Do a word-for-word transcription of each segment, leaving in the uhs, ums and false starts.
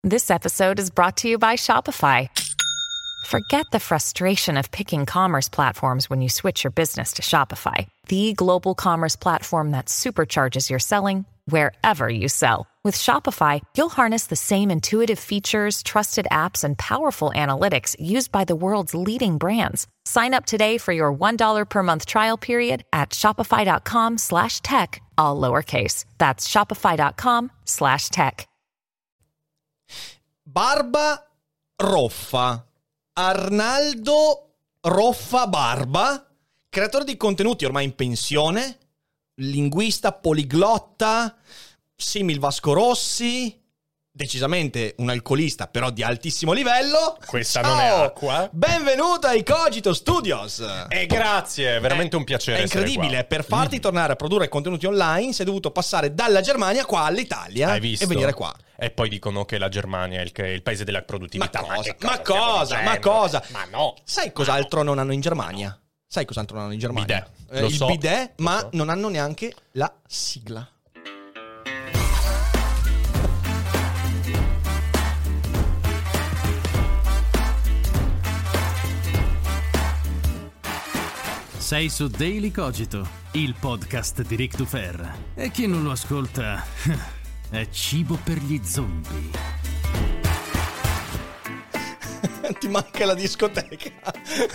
This episode is brought to you by Shopify. Forget the frustration of picking commerce platforms when you switch your business to Shopify, the global commerce platform that supercharges your selling wherever you sell. With Shopify, you'll harness the same intuitive features, trusted apps, and powerful analytics used by the world's leading brands. Sign up today for your one dollar per month trial period at shopify.com slash tech, all lowercase. That's shopify.com slash tech. Barba Roffa. Arnaldo Roffa Barba, creatore di contenuti ormai in pensione, linguista, poliglotta, simil Vasco Rossi, decisamente un alcolista però di altissimo livello. Questa Ciao! non è acqua. Benvenuto ai Cogito Studios. E grazie, è veramente è, un piacere. È incredibile, essere qua. per farti mm. tornare a produrre contenuti online sei dovuto passare dalla Germania qua all'Italia. Hai visto? E venire qua. E poi dicono che la Germania è il, il paese della produttività. Ma cosa? Ma, Ma cosa? Ma cosa? Ma no. Sai cos'altro non hanno in Germania? Sai cos'altro non hanno in Germania? Bidet. Eh, Lo il so. bidet, Lo ma so. non hanno neanche la sigla. Sei su Daily Cogito, il podcast di Ric Dufer. E chi non lo ascolta è cibo per gli zombie. Ti manca la discoteca.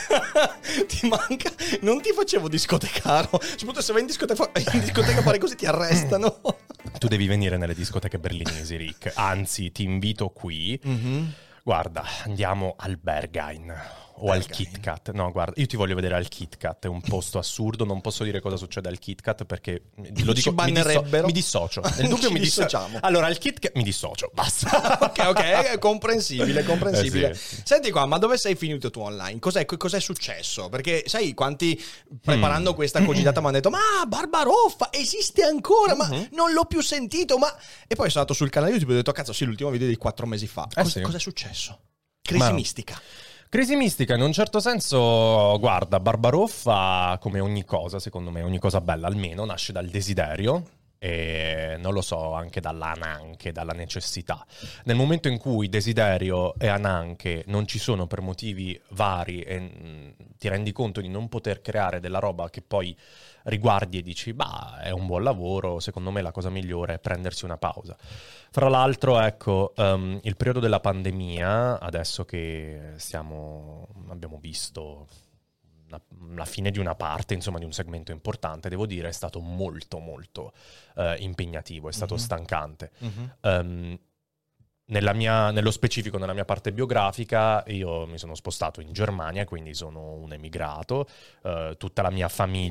Ti manca. Non ti facevo discotecaro. Soprattutto se vai in discoteca, in discoteca a fare così ti arrestano. Tu devi venire nelle discoteche berlinesi, Rick. Anzi, ti invito qui. Mm-hmm. Guarda, andiamo al Berghain. O Berghain. Al Kit Kat. No, guarda, io ti voglio vedere al Kit Kat. È un posto assurdo. Non posso dire cosa succede al Kit Kat perché lo dico, ci bannerebbero. Mi, disso- mi dissocio. Nel dubbio ci mi dissociamo. Disso- allora, al Kit Kat mi dissocio. Basta. Ok, ok, è comprensibile, comprensibile. Eh sì. Senti qua, ma dove sei finito tu online? Cos'è, cos'è successo? Perché sai quanti preparando mm. questa cogitata mi hanno detto: ma Barbaroffa esiste ancora? Ma mm-hmm. non l'ho più sentito. Ma e poi sono andato sul canale YouTube e ho detto: cazzo, sì, l'ultimo video di quattro mesi fa. Eh Cos- sì. Cos'è successo? Crisi Ma... mistica. Crisi mistica, in un certo senso, guarda, Barbaroffa, come ogni cosa, secondo me, ogni cosa bella almeno, nasce dal desiderio e, non lo so, anche dall'ananche, dalla necessità. Nel momento in cui desiderio e ananche non ci sono per motivi vari e mh, ti rendi conto di non poter creare della roba che poi riguardi e dici, bah, è un buon lavoro, secondo me la cosa migliore è prendersi una pausa. Fra l'altro, ecco, um, il periodo della pandemia, adesso che stiamo, abbiamo visto una, la fine di una parte, insomma, di un segmento importante, devo dire, è stato molto, molto uh, impegnativo, è stato mm-hmm. stancante. Mm-hmm. Um, nella mia, nello specifico, nella mia parte biografica, io mi sono spostato in Germania, quindi sono un emigrato, uh, tutta la mia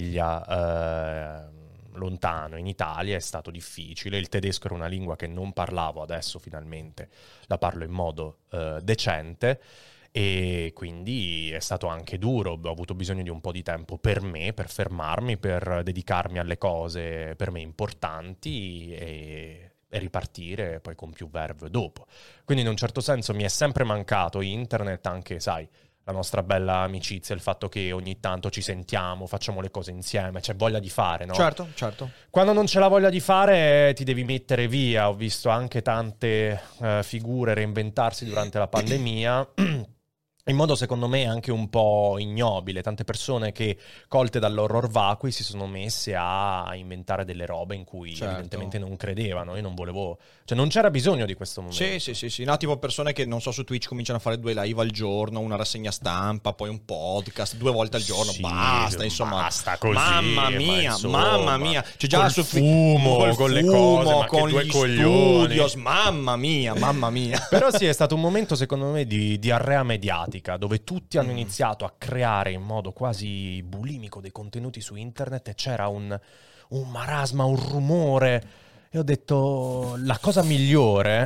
famiglia... Uh, lontano in Italia è stato difficile, il tedesco era una lingua che non parlavo, adesso finalmente la parlo in modo uh, decente e quindi è stato anche duro, ho avuto bisogno di un po' di tempo per me, per fermarmi, per dedicarmi alle cose per me importanti e, e ripartire poi con più verve dopo. Quindi in un certo senso mi è sempre mancato internet, anche sai, la nostra bella amicizia, il fatto che ogni tanto ci sentiamo, facciamo le cose insieme, c'è voglia di fare, no? Certo, certo. Quando non c'è la voglia di fare ti devi mettere via. Ho visto anche tante uh, figure reinventarsi durante la pandemia in modo secondo me anche un po' ignobile. Tante persone che, colte dall'horror vacui, si sono messe a inventare delle robe in cui certo. evidentemente non credevano. Io non volevo, cioè non c'era bisogno di questo momento. Sì, sì, sì, sì. No, tipo persone che non so su Twitch cominciano a fare due live al giorno, una rassegna stampa, poi un podcast due volte al giorno, sì, basta, insomma. Basta così. Mamma mia, ma insomma, mamma mia. C'è già col su fumo, col con le fumo, cose, ma con che due gli coglioni. studios, mamma mia, mamma mia. Però sì, è stato un momento secondo me di diarrea mediatica, dove tutti hanno iniziato a creare in modo quasi bulimico dei contenuti su internet e c'era un, un marasma, un rumore. E ho detto, la cosa migliore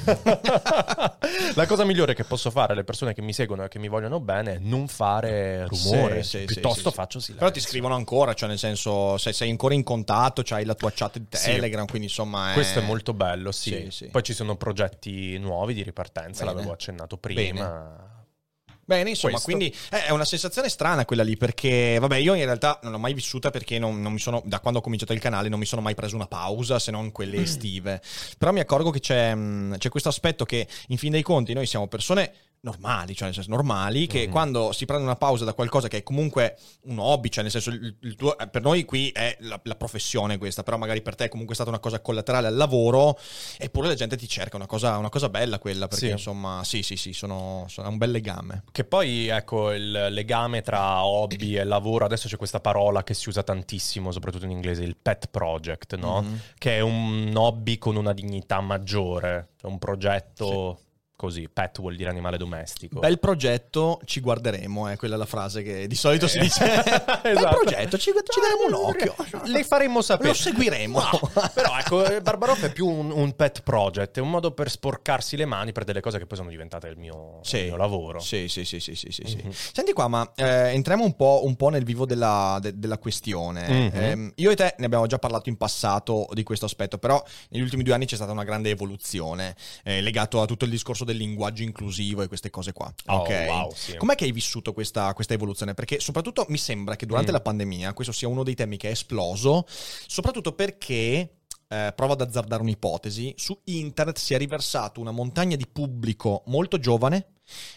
la cosa migliore che posso fare alle persone che mi seguono e che mi vogliono bene è non fare rumore, sì, sì, piuttosto sì, sì, faccio silenzio. Però ti scrivono ancora, cioè nel senso, se sei ancora in contatto, c'hai la tua chat di Telegram, sì. Quindi insomma è... Questo è molto bello, sì. Sì, sì. Poi ci sono progetti nuovi di ripartenza, Bene. l'avevo accennato prima. Bene. Bene, insomma, Questo. quindi è una sensazione strana quella lì, perché vabbè, io in realtà non l'ho mai vissuta perché non, non mi sono, da quando ho cominciato il canale non mi sono mai preso una pausa, se non quelle estive. Però mi accorgo che c'è, c'è questo aspetto che in fin dei conti noi siamo persone normali, cioè nel senso normali, che mm-hmm. quando si prende una pausa da qualcosa che è comunque un hobby, cioè nel senso il, il tuo, per noi qui è la, la professione questa, però magari per te è comunque stata una cosa collaterale al lavoro, eppure la gente ti cerca una cosa, una cosa bella quella, perché sì. insomma sì sì sì, sono, sono un bel legame. Che poi ecco il legame tra hobby e lavoro, adesso c'è questa parola che si usa tantissimo, soprattutto in inglese, il pet project, no? Mm-hmm. Che è un hobby con una dignità maggiore, cioè un progetto... Sì. Così, pet vuol dire animale domestico. Bel progetto, ci guarderemo, è quella la frase che di solito eh. si dice. Esatto. Bel progetto, ci, ci daremo un occhio. Le faremo sapere. Lo seguiremo. No. Però ecco, Barbaroff è più un, un pet project, è un modo per sporcarsi le mani per delle cose che poi sono diventate il mio, sì. il mio lavoro. Sì, sì, sì, sì, sì, sì, mm-hmm. sì. Senti qua, ma eh, entriamo un po', un po' nel vivo della, de, della questione. Mm-hmm. Eh, io e te ne abbiamo già parlato in passato di questo aspetto, però negli ultimi due anni c'è stata una grande evoluzione eh, legato a tutto il discorso del linguaggio inclusivo e queste cose qua. Oh, ok. Wow, sì. Com'è che hai vissuto questa, questa evoluzione? Perché soprattutto mi sembra che durante mm. la pandemia questo sia uno dei temi che è esploso, soprattutto perché eh, provo ad azzardare un'ipotesi, su internet si è riversato una montagna di pubblico molto giovane,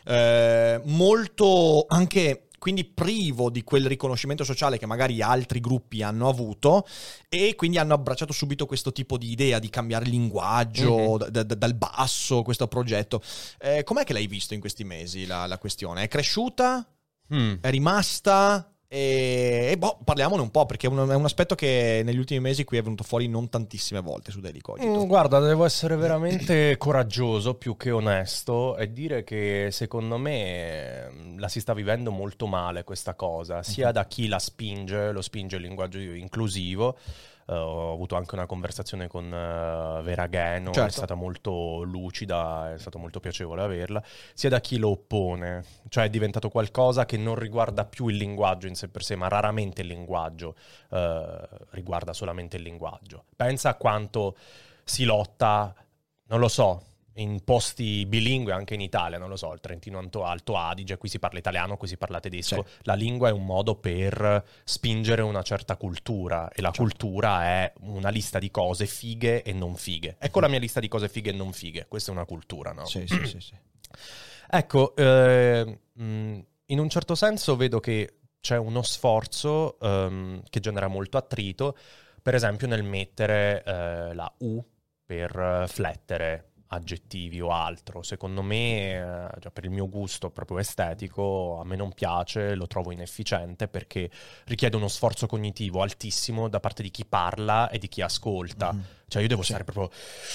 eh, molto anche quindi privo di quel riconoscimento sociale che magari altri gruppi hanno avuto, e quindi hanno abbracciato subito questo tipo di idea di cambiare linguaggio mm-hmm. d- d- dal basso, questo progetto. Eh, com'è che l'hai visto in questi mesi la, la questione? È cresciuta? Mm. È rimasta? E, e boh, parliamone un po', perché è un, è un aspetto che negli ultimi mesi qui è venuto fuori non tantissime volte su Daily Cogito. Mm, guarda, devo essere veramente coraggioso più che onesto e dire che secondo me la si sta vivendo molto male questa cosa, sia da chi la spinge, lo spinge il linguaggio inclusivo. Uh, ho avuto anche una conversazione con uh, Vera Gano, certo. È stata molto lucida, è stato molto piacevole averla, sia da chi lo oppone, cioè è diventato qualcosa che non riguarda più il linguaggio in sé per sé, ma raramente il linguaggio uh, riguarda solamente il linguaggio. Pensa a quanto si lotta, non lo so, in posti bilingue anche in Italia, non lo so, il Trentino Alto Adige, qui si parla italiano, qui si parla tedesco. Sì. La lingua è un modo per spingere una certa cultura, e la certo. cultura è una lista di cose fighe e non fighe. Ecco mm. la mia lista di cose fighe e non fighe, questa è una cultura, no? Sì, sì, sì, sì. Ecco, eh, in un certo senso vedo che c'è uno sforzo um, che genera molto attrito, per esempio nel mettere eh, la U per flettere aggettivi o altro. Secondo me, cioè per il mio gusto proprio estetico, a me non piace, lo trovo inefficiente perché richiede uno sforzo cognitivo altissimo da parte di chi parla e di chi ascolta. Mm. Cioè io devo sì. stare proprio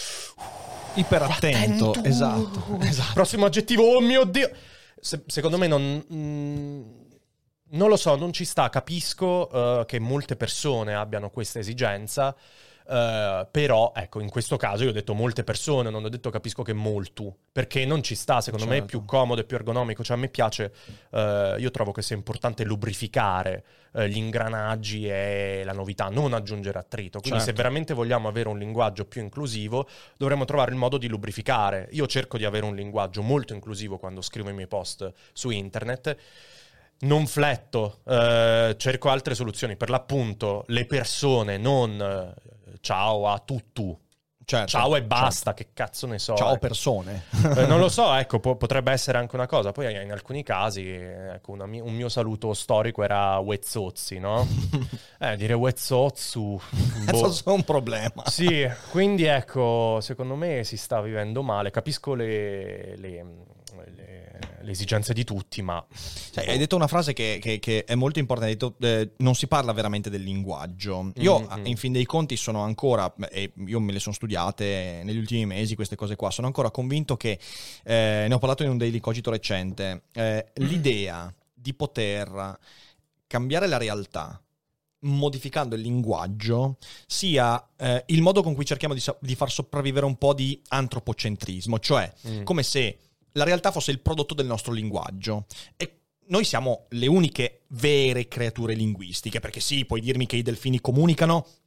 iperattento. Attento. Esatto. esatto. Prossimo aggettivo, oh mio Dio! Se, secondo me non... Mm, non lo so, non ci sta. Capisco uh, che molte persone abbiano questa esigenza, Uh, però ecco, in questo caso io ho detto molte persone, non ho detto capisco che molto, perché non ci sta, secondo certo. me è più comodo e più ergonomico. Cioè a me piace, uh, io trovo che sia importante lubrificare uh, gli ingranaggi e la novità, non aggiungere attrito. Quindi certo. se veramente vogliamo avere un linguaggio più inclusivo dovremmo trovare il modo di lubrificare. Io cerco di avere un linguaggio molto inclusivo quando scrivo i miei post su internet. Non fletto, uh, cerco altre soluzioni, per l'appunto le persone, non uh, ciao a tutto. Certo, ciao e basta, certo. Che cazzo ne so. Ciao ecco. persone. eh, non lo so, ecco, po- potrebbe essere anche una cosa. Poi in alcuni casi, ecco, una mi- un mio saluto storico era Wezzozzi, no? eh, dire Wezzozzu. boh. È un problema. Sì, quindi ecco, secondo me si sta vivendo male. Capisco le... le, le le esigenze di tutti, ma cioè, hai detto una frase che, che, che è molto importante. Hai detto eh, non si parla veramente del linguaggio. Io mm-hmm. in fin dei conti sono ancora, e io me le sono studiate negli ultimi mesi queste cose qua, sono ancora convinto che eh, ne ho parlato in un Daily Cogito recente, eh, l'idea di poter cambiare la realtà modificando il linguaggio sia eh, il modo con cui cerchiamo di, di far sopravvivere un po' di antropocentrismo, cioè mm. come se la realtà fosse il prodotto del nostro linguaggio. E noi siamo le uniche vere creature linguistiche, perché sì, puoi dirmi che i delfini comunicano,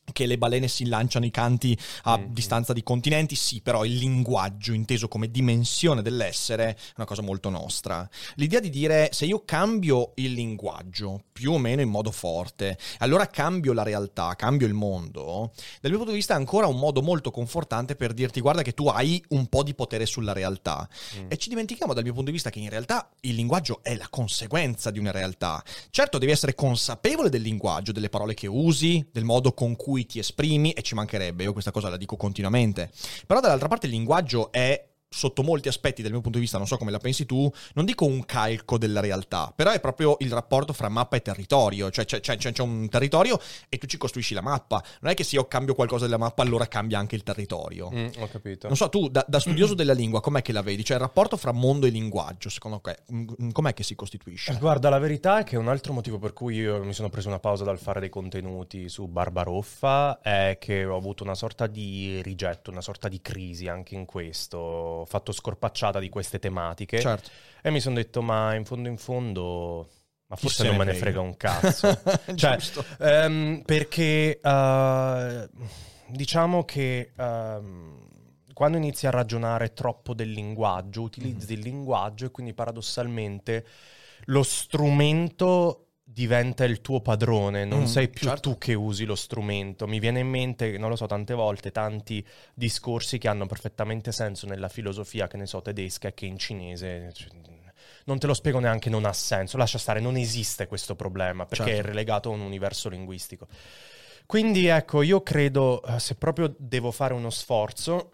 che le balene si lanciano i canti a Mm-hmm. distanza di continenti, sì, però il linguaggio inteso come dimensione dell'essere è una cosa molto nostra. L'idea di dire se io cambio il linguaggio più o meno in modo forte, allora cambio la realtà, cambio il mondo, dal mio punto di vista è ancora un modo molto confortante per dirti guarda che tu hai un po' di potere sulla realtà. Mm. E ci dimentichiamo dal mio punto di vista che in realtà il linguaggio è la conseguenza di una realtà. Certo, devi essere consapevole del linguaggio, delle parole che usi, del modo con cui ti esprimi, e ci mancherebbe, io questa cosa la dico continuamente. Però dall'altra parte il linguaggio è, sotto molti aspetti dal mio punto di vista, non so come la pensi tu, non dico un calco della realtà, però è proprio il rapporto fra mappa e territorio, cioè c'è, c'è, c'è un territorio e tu ci costruisci la mappa, non è che se io cambio qualcosa della mappa allora cambia anche il territorio. Mm, ho capito. Non so, tu da, da studioso della lingua com'è che la vedi? Cioè il rapporto fra mondo e linguaggio, secondo te, com'è che si costituisce? Guarda, la verità è che un altro motivo per cui io mi sono preso una pausa dal fare dei contenuti su Barbaroffa è che ho avuto una sorta di rigetto, una sorta di crisi anche in questo. Ho fatto scorpacciata di queste tematiche, certo. E mi sono detto ma in fondo in fondo ma forse Chi non se me ne ne frega. frega un cazzo. Cioè, ehm, perché uh, diciamo che um, quando inizi a ragionare troppo del linguaggio, utilizzi mm. il linguaggio e quindi paradossalmente lo strumento diventa il tuo padrone, non mm, sei più certo. tu che usi lo strumento. Mi viene in mente, non lo so, tante volte tanti discorsi che hanno perfettamente senso nella filosofia, che ne so, tedesca, e che in cinese cioè, non te lo spiego neanche, non ha senso, lascia stare, non esiste questo problema perché certo. è relegato a un universo linguistico. Quindi ecco, io credo, se proprio devo fare uno sforzo,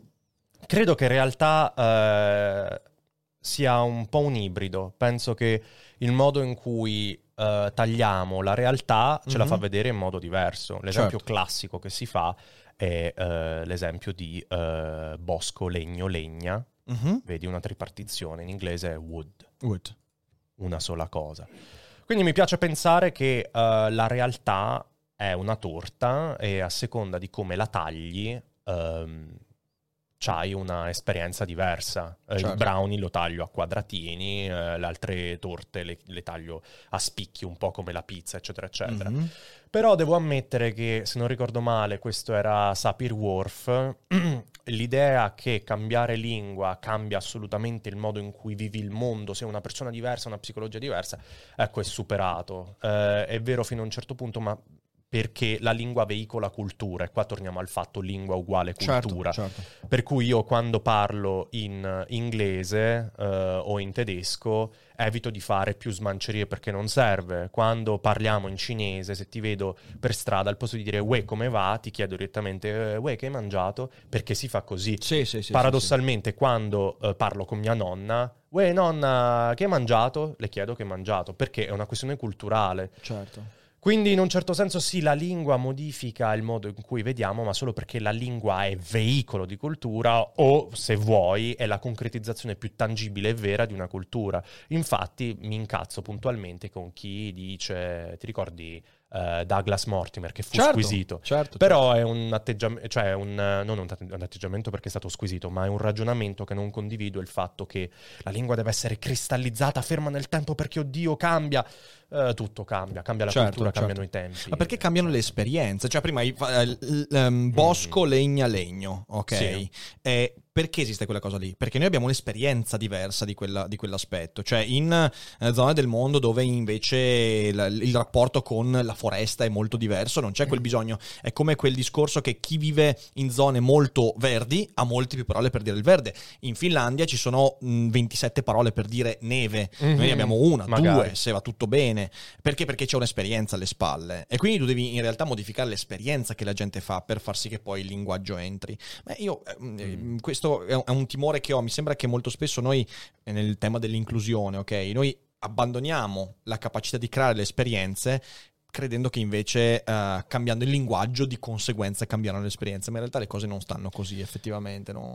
credo che in realtà eh, sia un po' un ibrido. Penso che il modo in cui Uh, tagliamo la realtà ce mm-hmm. la fa vedere in modo diverso. L'esempio certo. classico che si fa è uh, l'esempio di uh, bosco, legno, legna. Mm-hmm. Vedi una tripartizione, in inglese è wood. Wood. Una sola cosa. Quindi mi piace pensare che uh, la realtà è una torta e a seconda di come la tagli um, c'hai una esperienza diversa. Certo. Il brownie lo taglio a quadratini, eh, le altre torte le, le taglio a spicchi, un po' come la pizza, eccetera, eccetera. Mm-hmm. Però devo ammettere che, se non ricordo male, questo era Sapir-Whorf, l'idea che cambiare lingua cambia assolutamente il modo in cui vivi il mondo, sei una persona diversa, una psicologia diversa, ecco, è superato. Eh, è vero fino a un certo punto, ma perché la lingua veicola cultura, e qua torniamo al fatto lingua uguale cultura. Certo, certo. Per cui io quando parlo in inglese eh, o in tedesco evito di fare più smancerie perché non serve. Quando parliamo in cinese, se ti vedo per strada, al posto di dire "Uè, come va?", ti chiedo direttamente "Uè, che hai mangiato?", perché si fa così. Sì, sì, sì, paradossalmente sì, sì. quando eh, parlo con mia nonna, "Uè, nonna, che hai mangiato?", le chiedo che hai mangiato, perché è una questione culturale. Certo. Quindi in un certo senso sì, la lingua modifica il modo in cui vediamo, ma solo perché la lingua è veicolo di cultura o, se vuoi, è la concretizzazione più tangibile e vera di una cultura. Infatti mi incazzo puntualmente con chi dice, ti ricordi uh, Douglas Mortimer, che fu certo, squisito? Certo, Però certo. è un atteggiamento, cioè un, non un atteggiamento perché è stato squisito, ma è un ragionamento che non condivido, il fatto che la lingua deve essere cristallizzata, ferma nel tempo perché, oddio, cambia. Uh, tutto cambia, cambia la certo, cultura, certo. cambiano i tempi. Ma perché cambiano le esperienze? Cioè prima il, il, um, bosco, mm. legna, legno, ok? Sì. E perché esiste quella cosa lì? Perché noi abbiamo un'esperienza diversa di, quella, di quell'aspetto. Cioè in eh, zone del mondo dove invece il, il rapporto con la foresta è molto diverso, non c'è quel bisogno. È come quel discorso che chi vive in zone molto verdi ha molte più parole per dire il verde. In Finlandia ci sono mh, ventisette parole per dire neve. Mm-hmm. Noi ne abbiamo una, Magari. due, se va tutto bene. Perché? Perché c'è un'esperienza alle spalle e quindi tu devi in realtà modificare l'esperienza che la gente fa per far sì che poi il linguaggio entri. Ma io mm. questo è un timore che ho, mi sembra che molto spesso noi nel tema dell'inclusione, ok, noi abbandoniamo la capacità di creare le esperienze credendo che invece uh, cambiando il linguaggio di conseguenza cambieranno le esperienze, ma in realtà le cose non stanno così effettivamente, no?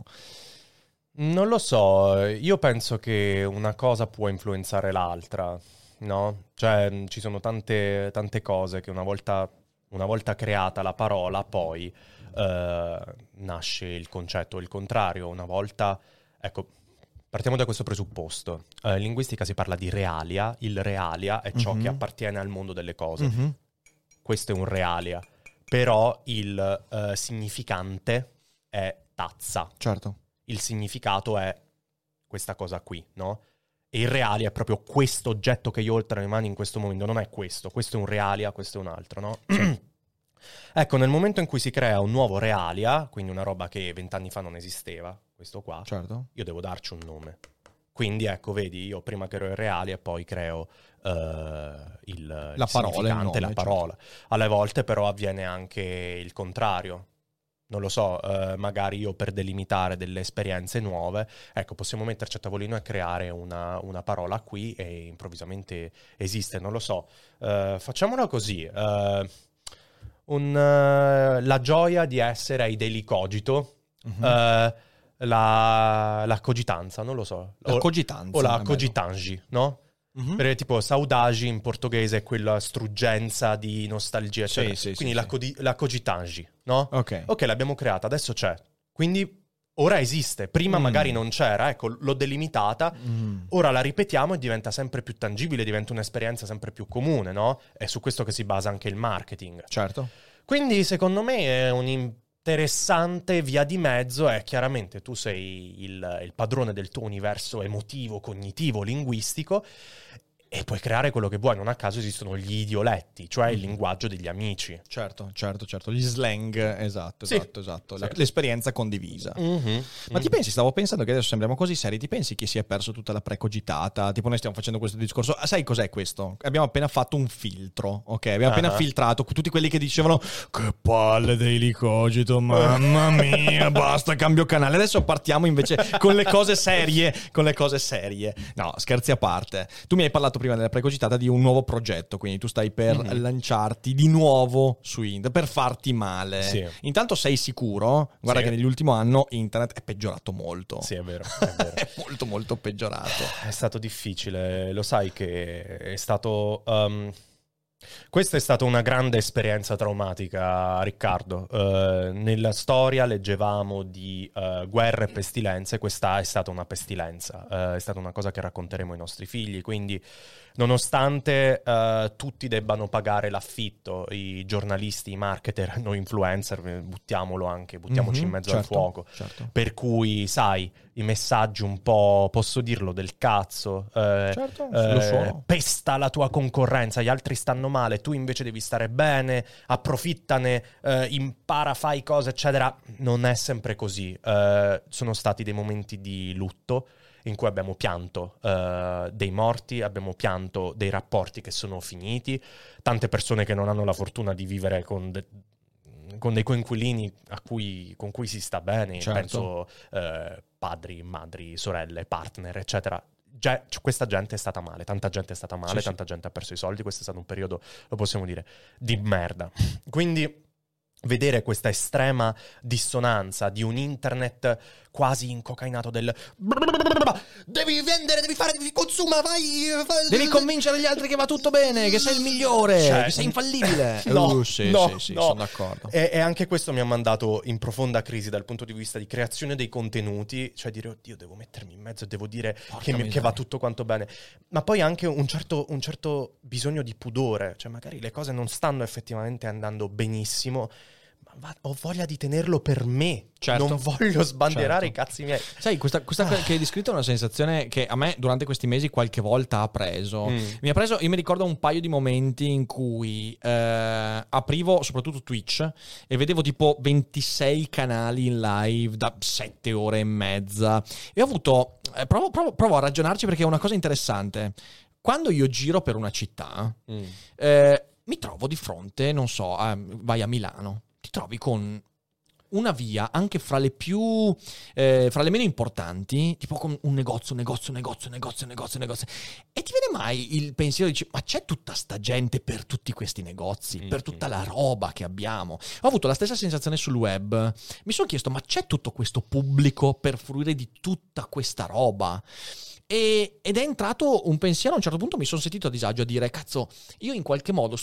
Non lo so, io penso che una cosa può influenzare l'altra. No? Cioè ci sono tante, tante cose che una volta, una volta creata la parola poi eh, nasce il concetto, il contrario. Una volta, ecco, partiamo da questo presupposto. Eh, in linguistica si parla di realia, il realia è ciò mm-hmm. che appartiene al mondo delle cose. Mm-hmm. Questo è un realia. però il uh, significante è tazza. Certo. Il significato è questa cosa qui, no? E il realia è proprio questo oggetto che io ho tra le mani in questo momento, non è questo, questo è un realia, questo è un altro, no? Sì. Ecco, nel momento in cui si crea un nuovo realia, quindi una roba che vent'anni fa non esisteva, questo qua, certo, io devo darci un nome. Quindi ecco, vedi, io prima creo il realia e poi creo uh, il, la il parola, significante, il nome, la parola. Certo. Alle volte però avviene anche il contrario. Non lo so, uh, magari io per delimitare delle esperienze nuove, ecco, possiamo metterci a tavolino e creare una, una parola qui e improvvisamente esiste, non lo so. Uh, facciamola così, uh, un, uh, la gioia di essere ai Daily Cogito, uh-huh. uh, la, la cogitanza, non lo so. La o, cogitanza. O la cogitangi, no? Mm-hmm. Perché tipo saudagi in portoghese è quella struggenza di nostalgia, sì, sì, quindi sì, la, sì. Codi- la cogitangi, no? Ok. Ok, l'abbiamo creata, adesso c'è. Quindi ora esiste, prima mm. magari non c'era, ecco, l'ho delimitata, mm. ora la ripetiamo e diventa sempre più tangibile, diventa un'esperienza sempre più comune, no? È su questo che si basa anche il marketing. Certo. Quindi secondo me è un interessante via di mezzo, è chiaramente tu sei il, il padrone del tuo universo emotivo, cognitivo, linguistico, e puoi creare quello che vuoi. Non a caso esistono gli idioletti, cioè il linguaggio degli amici. Certo, certo, certo. Gli slang, esatto, sì. esatto, esatto. La, sì. L'esperienza condivisa. Mm-hmm. Ma mm-hmm. ti pensi, stavo pensando che adesso sembriamo così seri, ti pensi che si è perso tutta la precogitata? Tipo noi stiamo facendo questo discorso. Ah, sai cos'è questo? Abbiamo appena fatto un filtro, ok? Abbiamo uh-huh. appena filtrato tutti quelli che dicevano che palle Daily Cogito, mamma mia, basta, cambio canale. Adesso partiamo invece con le cose serie, con le cose serie. No, scherzi a parte. Tu mi hai parlato prima della precogitata di un nuovo progetto, quindi tu stai per mm-hmm. lanciarti di nuovo su internet, per farti male. Sì. Intanto sei sicuro? Guarda sì. che nell'ultimo anno internet è peggiorato molto. Sì, è vero. È, vero. È molto molto peggiorato. È stato difficile, lo sai che è stato... Um... Questa è stata una grande esperienza traumatica, Riccardo. Uh, nella storia leggevamo di uh, guerre e pestilenze, questa è stata una pestilenza, uh, è stata una cosa che racconteremo ai nostri figli, quindi nonostante uh, tutti debbano pagare l'affitto, i giornalisti, i marketer, noi influencer, buttiamolo anche, buttiamoci mm-hmm, in mezzo certo, al fuoco, certo. Per cui, sai, i messaggi un po', posso dirlo, del cazzo, eh, certo, eh, lo so. Pesta la tua concorrenza, gli altri stanno male, tu invece devi stare bene, approfittane, eh, impara, fai cose, eccetera. Non è sempre così. Eh, sono stati dei momenti di lutto in cui abbiamo pianto uh, dei morti, abbiamo pianto dei rapporti che sono finiti, tante persone che non hanno la fortuna di vivere con, de- con dei coinquilini a cui, con cui si sta bene, certo. penso uh, padri, madri, sorelle, partner, eccetera. Ge- questa gente è stata male, tanta gente è stata male, sì, tanta sì. gente ha perso i soldi, questo è stato un periodo, lo possiamo dire, di merda. Quindi vedere questa estrema dissonanza di un internet quasi incocainato del devi vendere, devi fare, devi consuma, vai, vai devi convincere gli altri che va tutto bene, che sei il migliore, cioè, che sei infallibile. No, uh, sì, no, sì, sì, no. sono d'accordo. E, e anche questo mi ha mandato in profonda crisi dal punto di vista di creazione dei contenuti, cioè dire oddio, devo mettermi in mezzo e devo dire che, mi, che va tutto quanto bene, ma poi anche un certo, un certo bisogno di pudore, cioè magari le cose non stanno effettivamente andando benissimo, ma ho voglia di tenerlo per me, certo. non voglio sbandierare certo. i cazzi miei. Sai, questa, questa ah. che hai descritto è una sensazione che a me durante questi mesi qualche volta ha preso. Mm. Mi ha preso, io mi ricordo un paio di momenti in cui eh, aprivo soprattutto Twitch e vedevo tipo ventisei canali in live da sette ore e mezza e ho avuto, eh, provo, provo, provo a ragionarci perché è una cosa interessante. Quando io giro per una città mm. eh, mi trovo di fronte, non so, eh, vai a Milano, ti trovi con una via anche fra le più eh, fra le meno importanti, tipo con un negozio, negozio, negozio, negozio, negozio, negozio, e ti viene mai il pensiero di ma c'è tutta sta gente per tutti questi negozi, mm-hmm. per tutta la roba che abbiamo? Ho avuto la stessa sensazione sul web, mi sono chiesto ma c'è tutto questo pubblico per fruire di tutta questa roba? E, ed è entrato un pensiero, a un certo punto mi sono sentito a disagio a dire cazzo, io in qualche modo sto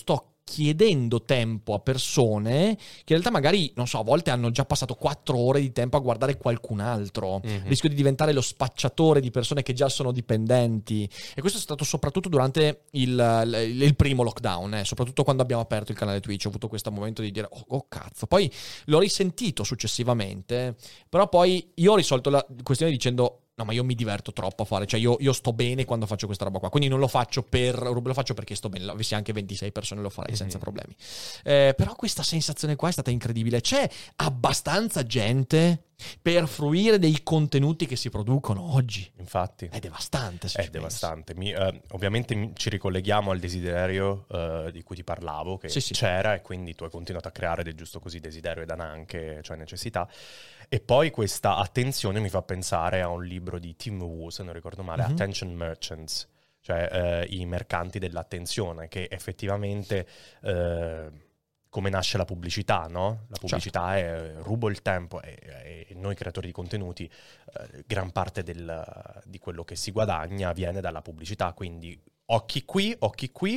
chiedendo tempo a persone che in realtà magari, non so, a volte hanno già passato quattro ore di tempo a guardare qualcun altro. Mm-hmm. Rischio di diventare lo spacciatore di persone che già sono dipendenti. E questo è stato soprattutto durante il, il, il primo lockdown, eh. Soprattutto quando abbiamo aperto il canale Twitch ho avuto questo momento di dire oh, oh cazzo. Poi l'ho risentito successivamente, però poi io ho risolto la questione dicendo no, ma io mi diverto troppo a fare, cioè io, io sto bene quando faccio questa roba qua, quindi non lo faccio per, lo faccio perché sto bene, avessi anche ventisei persone lo farei senza mm-hmm. problemi. Eh, però questa sensazione qua è stata incredibile, c'è abbastanza gente per fruire dei contenuti che si producono oggi. Infatti. È devastante. È devastante. Mi, eh, ovviamente mi, ci ricolleghiamo al desiderio eh, di cui ti parlavo, che sì, sì. c'era, e quindi tu hai continuato a creare ed è giusto così, desiderio ed anche, cioè necessità. E poi questa attenzione mi fa pensare a un libro di Tim Wu, se non ricordo male, mm-hmm. Attention Merchants, cioè eh, i mercanti dell'attenzione, che effettivamente... Eh, come nasce la pubblicità, no? La pubblicità certo. è rubo il tempo e, e noi creatori di contenuti, eh, gran parte del, di quello che si guadagna viene dalla pubblicità, quindi occhi qui, occhi qui,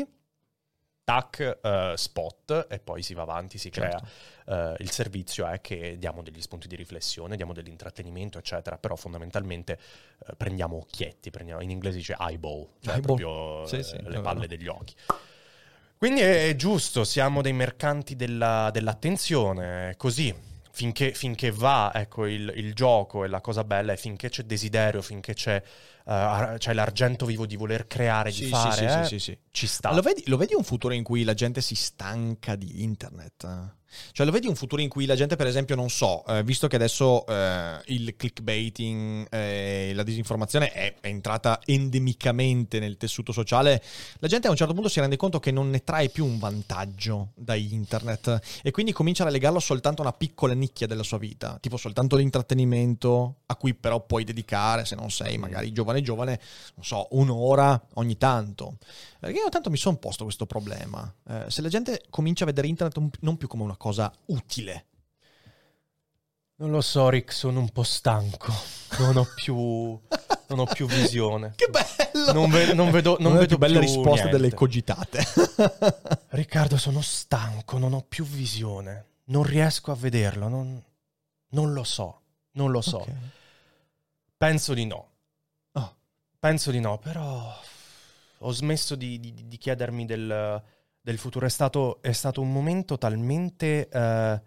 tac, uh, spot, e poi si va avanti, si crea. Certo. Uh, il servizio è che diamo degli spunti di riflessione, diamo dell'intrattenimento, eccetera, però fondamentalmente uh, prendiamo occhietti, prendiamo, in inglese dice eyeball, cioè eyeball. proprio sì, uh, sì, le palle degli occhi. Quindi è giusto, siamo dei mercanti della, dell'attenzione, così, finché, finché va, ecco, il, il gioco e la cosa bella è finché c'è desiderio, finché c'è, uh, c'è l'argento vivo di voler creare, sì, di fare, sì, eh, sì, sì, sì. ci sta. Lo vedi, lo vedi un futuro in cui la gente si stanca di internet? Cioè lo vedi un futuro in cui la gente, per esempio, non so, eh, visto che adesso eh, il clickbaiting, eh, la disinformazione è, è entrata endemicamente nel tessuto sociale, la gente a un certo punto si rende conto che non ne trae più un vantaggio da internet e quindi comincia a relegarlo soltanto a una piccola nicchia della sua vita, tipo soltanto l'intrattenimento, a cui però puoi dedicare, se non sei magari giovane giovane, non so, un'ora ogni tanto. Perché io tanto mi sono posto questo problema. Eh, se la gente comincia a vedere internet un, non più come una cosa utile. Non lo so, Rick, sono un po' stanco. Non ho più, non ho più visione. Che bello! Non, ve, non vedo, non non vedo più bella più risposta niente. Delle cogitate. Riccardo, sono stanco, non ho più visione. Non riesco a vederlo, non, non lo so, non lo so. Okay. Penso di no. Oh. Penso di no, però ho smesso di, di, di chiedermi del, del futuro. È stato, è stato un momento talmente... Eh,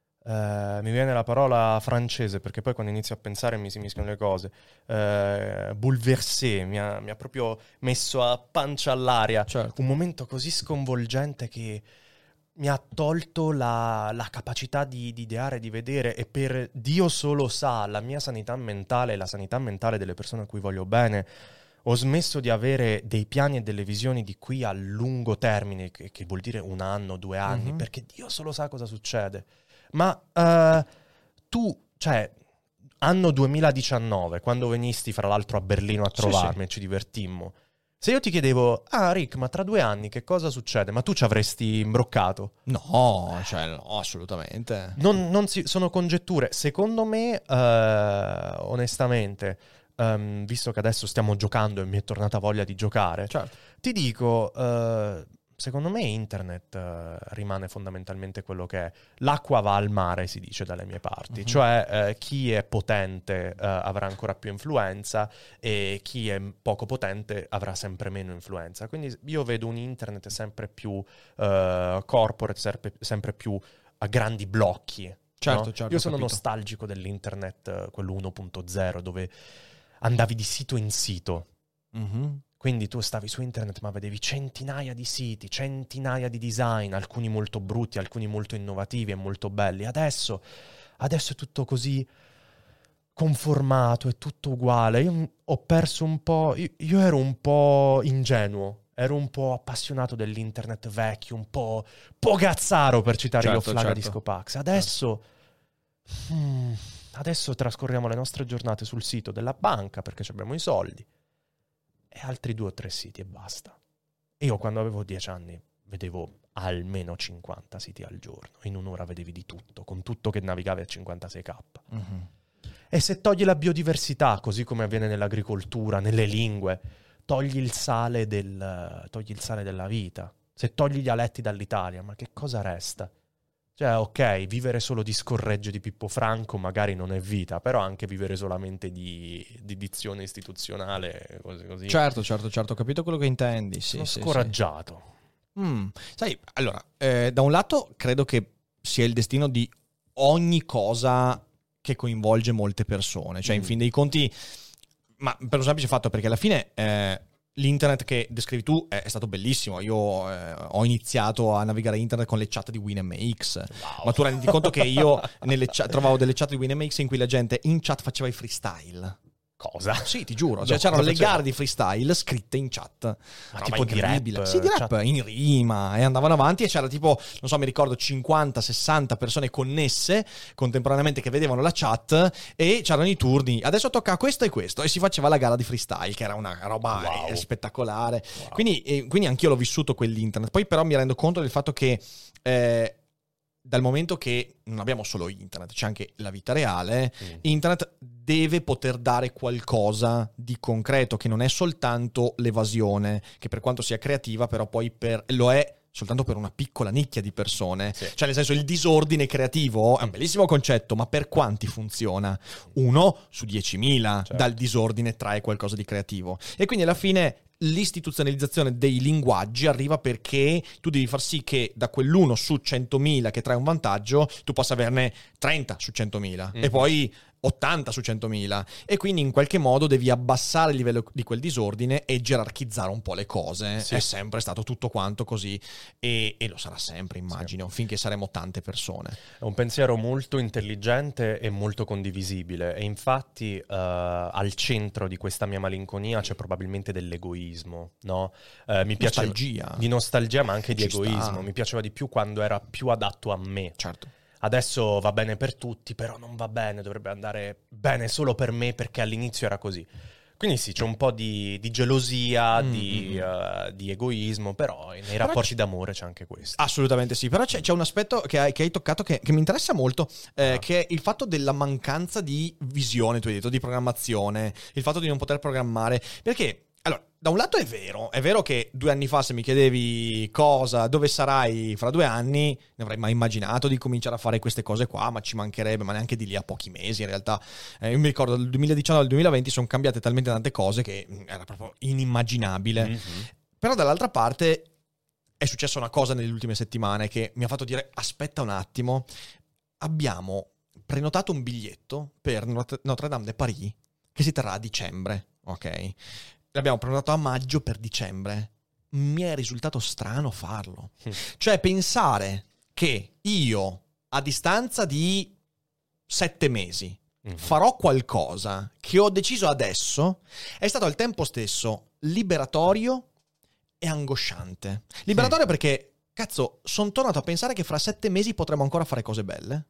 eh, mi viene la parola francese, perché poi quando inizio a pensare mi si mischiano le cose. Eh, bouleversé, mi ha, mi ha proprio messo a pancia all'aria. Certo. Un momento così sconvolgente che mi ha tolto la, la capacità di, di ideare, di vedere, e per Dio solo sa, la mia sanità mentale e la sanità mentale delle persone a cui voglio bene, ho smesso di avere dei piani e delle visioni di qui a lungo termine, che, che vuol dire un anno, due anni, mm-hmm. perché Dio solo sa cosa succede. Ma uh, tu, cioè, anno duemiladiciannove, quando venisti fra l'altro a Berlino a trovarmi, sì, sì. e ci divertimmo, se io ti chiedevo, ah Rick, ma tra due anni che cosa succede? Ma tu ci avresti imbroccato? No, cioè no, assolutamente. Non, non si, sono congetture. Secondo me, uh, onestamente, um, visto che adesso stiamo giocando e mi è tornata voglia di giocare, certo. ti dico, uh, secondo me internet uh, rimane fondamentalmente quello che è. L'acqua va al mare, si dice dalle mie parti. Uh-huh. Cioè uh, chi è potente uh, avrà ancora più influenza e chi è poco potente avrà sempre meno influenza. Quindi io vedo un internet sempre più uh, corporate, sempre, sempre più a grandi blocchi. Certo, no? certo. Io sono capito. nostalgico dell'internet, uh, quello uno punto zero, dove andavi di sito in sito. Mm-hmm. Quindi tu stavi su internet ma vedevi centinaia di siti, centinaia di design, alcuni molto brutti, alcuni molto innovativi e molto belli. Adesso, adesso è tutto così conformato, è tutto uguale. Io ho perso un po', io, io ero un po' ingenuo, ero un po' appassionato dell'internet vecchio, un po' pogazzaro, per citare certo, io Flaga certo. di Scopax. Adesso... Certo. Hmm, adesso trascorriamo le nostre giornate sul sito della banca perché abbiamo i soldi. E altri due o tre siti e basta. Io quando avevo dieci anni vedevo almeno cinquanta siti al giorno. In un'ora vedevi di tutto, con tutto che navigavi a cinquantasei K. Mm-hmm. E se togli la biodiversità, così come avviene nell'agricoltura, nelle lingue, togli il sale del, togli il sale della vita. Se togli gli dialetti dall'Italia, ma che cosa resta? Cioè, ok, vivere solo di scorreggio di Pippo Franco magari non è vita, però anche vivere solamente di, di dizione istituzionale, così così. Certo, certo, certo, ho capito quello che intendi. Sì, Sono sì, scoraggiato. sì. Mm. Sai, allora, eh, da un lato credo che sia il destino di ogni cosa che coinvolge molte persone. Cioè, Mm. in fin dei conti, ma per un semplice fatto, perché alla fine... Eh, l'internet che descrivi tu è, è stato bellissimo. Io eh, ho iniziato a navigare internet con le chat di WinMX. Wow. Ma tu rendi conto che io nelle chat, trovavo delle chat di WinMX in cui la gente in chat faceva i freestyle. Cosa? Sì, ti giuro. No, Cioè, c'erano cosa le faceva? gare di freestyle scritte in chat. Ma tipo roba in incredibile. rap, Sì, di rap, chat. in rima. E andavano avanti e c'era tipo, non so, mi ricordo cinquanta sessanta persone connesse contemporaneamente che vedevano la chat e c'erano i turni. Adesso tocca questo e questo. E si faceva la gara di freestyle, che era una roba Wow. eh, spettacolare. Wow. Quindi, eh, quindi anch'io l'ho vissuto quell'internet. Poi però mi rendo conto del fatto che... Eh, dal momento che non abbiamo solo internet, c'è anche la vita reale, Mm. internet deve poter dare qualcosa di concreto, che non è soltanto l'evasione, che per quanto sia creativa, però poi per, lo è soltanto per una piccola nicchia di persone. Sì. Cioè, nel senso, il disordine creativo è un bellissimo concetto, ma per quanti funziona? Uno su diecimila Certo. dal disordine trae qualcosa di creativo. E quindi alla fine l'istituzionalizzazione dei linguaggi arriva perché tu devi far sì che da quell'uno su centomila che trae un vantaggio tu possa averne trenta su centomila Mm. e poi ottanta su centomila, e quindi in qualche modo devi abbassare il livello di quel disordine e gerarchizzare un po' le cose. Sì. È sempre stato tutto quanto così e, e lo sarà sempre, immagino, finché saremo tante persone. È un pensiero molto intelligente e molto condivisibile e infatti eh, al centro di questa mia malinconia c'è probabilmente dell'egoismo, no? Eh, mi piace Nostalgia. di nostalgia ma anche di Ci sta. egoismo, mi piaceva di più quando era più adatto a me. Certo. Adesso va bene per tutti, però non va bene, dovrebbe andare bene solo per me perché all'inizio era così. Quindi sì, c'è un po' di, di gelosia, Mm, di, mm, uh, di egoismo, però nei Però rapporti c- d'amore c'è anche questo. Assolutamente sì, però c'è, c'è un aspetto che hai, che hai toccato che, che mi interessa molto, eh, Ah. che è il fatto della mancanza di visione, tu hai detto, di programmazione, il fatto di non poter programmare, perché, allora, da un lato è vero, è vero che due anni fa se mi chiedevi cosa, dove sarai fra due anni, ne avrei mai immaginato di cominciare a fare queste cose qua, ma ci mancherebbe, ma neanche di lì a pochi mesi in realtà. Eh, io mi ricordo dal duemiladiciannove al duemilaventi sono cambiate talmente tante cose che mh, era proprio inimmaginabile. Mhm. Però dall'altra parte è successa una cosa nelle ultime settimane che mi ha fatto dire aspetta un attimo, abbiamo prenotato un biglietto per Notre- Notre Dame de Paris che si terrà a dicembre, ok? L'abbiamo prenotato a maggio per dicembre. Mi è risultato strano farlo. Mm. Cioè pensare che io a distanza di sette mesi Mhm. farò qualcosa che ho deciso adesso è stato al tempo stesso liberatorio e angosciante. Liberatorio perché, cazzo, sono tornato a pensare che fra sette mesi potremo ancora fare cose belle.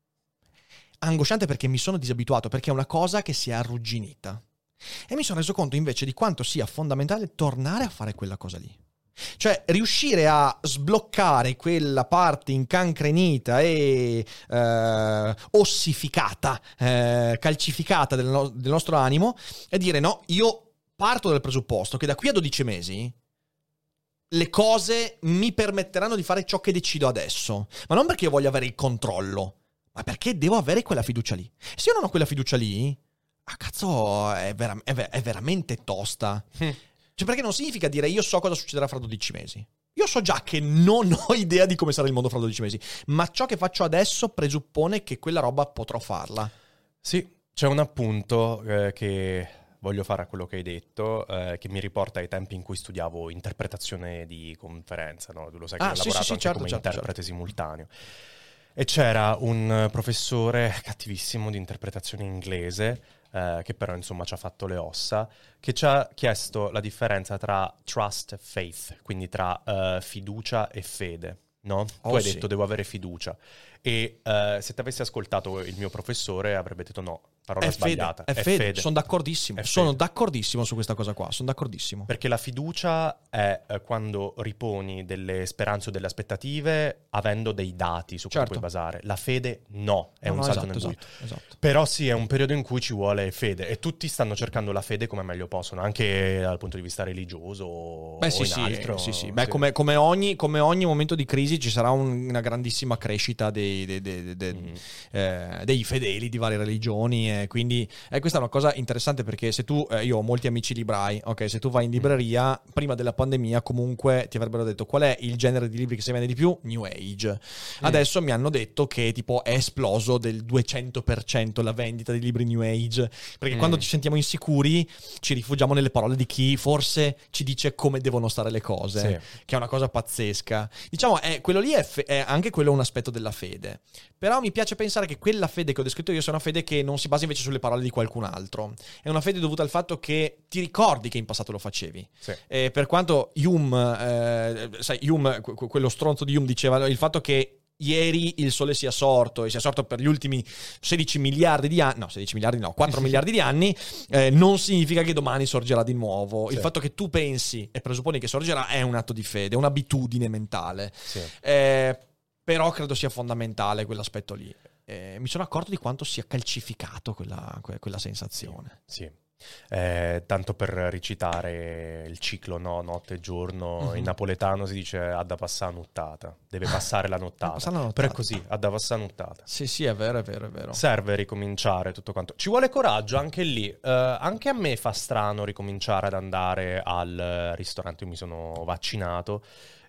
Angosciante perché mi sono disabituato, perché è una cosa che si è arrugginita. E mi sono reso conto invece di quanto sia fondamentale tornare a fare quella cosa lì. Cioè riuscire a sbloccare quella parte incancrenita e eh, ossificata, eh, calcificata del, no- del nostro animo e dire no, io parto dal presupposto che da qui a dodici mesi le cose mi permetteranno di fare ciò che decido adesso, ma non perché io voglio avere il controllo, ma perché devo avere quella fiducia lì. Se io non ho quella fiducia lì, ah cazzo, è, vera- è ver- è veramente tosta. Cioè, perché non significa dire io so cosa succederà fra dodici mesi. Io so già che non ho idea di come sarà il mondo fra dodici mesi, ma ciò che faccio adesso presuppone che quella roba potrò farla. Sì, c'è un appunto eh, che voglio fare a quello che hai detto, eh, che mi riporta ai tempi in cui studiavo interpretazione di conferenza, no? Tu lo sai che Ah, ho sì, lavorato sì, sì, anche certo, come certo, interprete simultaneo. E c'era un professore cattivissimo di interpretazione inglese, eh, che però insomma ci ha fatto le ossa, che ci ha chiesto la differenza tra trust e faith, quindi tra eh, fiducia e fede, no? Oh, tu hai sì. detto devo avere fiducia. E eh, se ti avessi ascoltato il mio professore avrebbe detto no, parola è sbagliata. Fede, è, è fede. fede. Sono d'accordissimo. È Sono fede. d'accordissimo su questa cosa qua. Sono d'accordissimo. Perché la fiducia è eh, quando riponi delle speranze o delle aspettative avendo dei dati su cui Certo. puoi basare. La fede no, è No, un no, salto esatto, nel buio. esatto, esatto. Però sì, è un periodo in cui ci vuole fede e tutti stanno cercando la fede come meglio possono, anche dal punto di vista religioso o Beh, sì, in sì, altro. sì, sì. Beh, come, come, ogni, come ogni momento di crisi ci sarà un- una grandissima crescita dei, dei, dei, dei, Mm. eh, dei fedeli di varie religioni. E quindi eh, questa è una cosa interessante perché se tu, eh, io ho molti amici librai, ok, se tu vai in libreria, prima della pandemia comunque ti avrebbero detto qual è il genere di libri che si vende di più? New Age. Adesso mi hanno detto che tipo è esploso del duecento per cento la vendita di libri New Age, perché Mm. quando ci sentiamo insicuri ci rifugiamo nelle parole di chi forse ci dice come devono stare le cose, Sì. che è una cosa pazzesca. Diciamo, è, quello lì è, fe- è anche quello un aspetto della fede. Però mi piace pensare che quella fede che ho descritto io sia una fede che non si basa invece sulle parole di qualcun altro. È una fede dovuta al fatto che ti ricordi che in passato lo facevi. Sì. Eh, per quanto Hume, eh, sai, Hume, que- quello stronzo di Hume diceva il fatto che ieri il sole sia sorto e sia sorto per gli ultimi sedici miliardi di anni, no, sedici miliardi no, quattro miliardi di anni, eh, non significa che domani sorgerà di nuovo. Sì. Il fatto che tu pensi e presupponi che sorgerà è un atto di fede, è un'abitudine mentale. Sì. Eh, però credo sia fondamentale quell'aspetto lì. Eh, mi sono accorto di quanto sia calcificato quella, que- quella sensazione. Sì. Eh, tanto per recitare il ciclo no, notte e giorno, Mhm. in napoletano si dice ha da passare nottata, deve passare la nottata. passare la nottata. Però è così, ha da passare nottata. Sì, sì, è vero, è vero, è vero. Serve ricominciare tutto quanto. Ci vuole coraggio anche lì. Eh, anche a me fa strano ricominciare ad andare al ristorante. Io mi sono vaccinato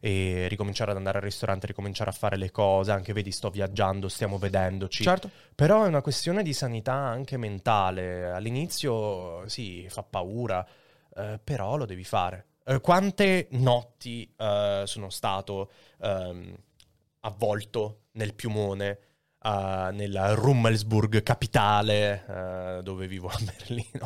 e ricominciare ad andare al ristorante, ricominciare a fare le cose. Anche vedi, sto viaggiando, stiamo vedendoci. Certo. Però è una questione di sanità anche mentale. All'inizio sì, fa paura, eh, però lo devi fare. Eh, quante notti eh, sono stato ehm, avvolto nel piumone, eh, nella Rummelsburg capitale, eh, dove vivo a Berlino.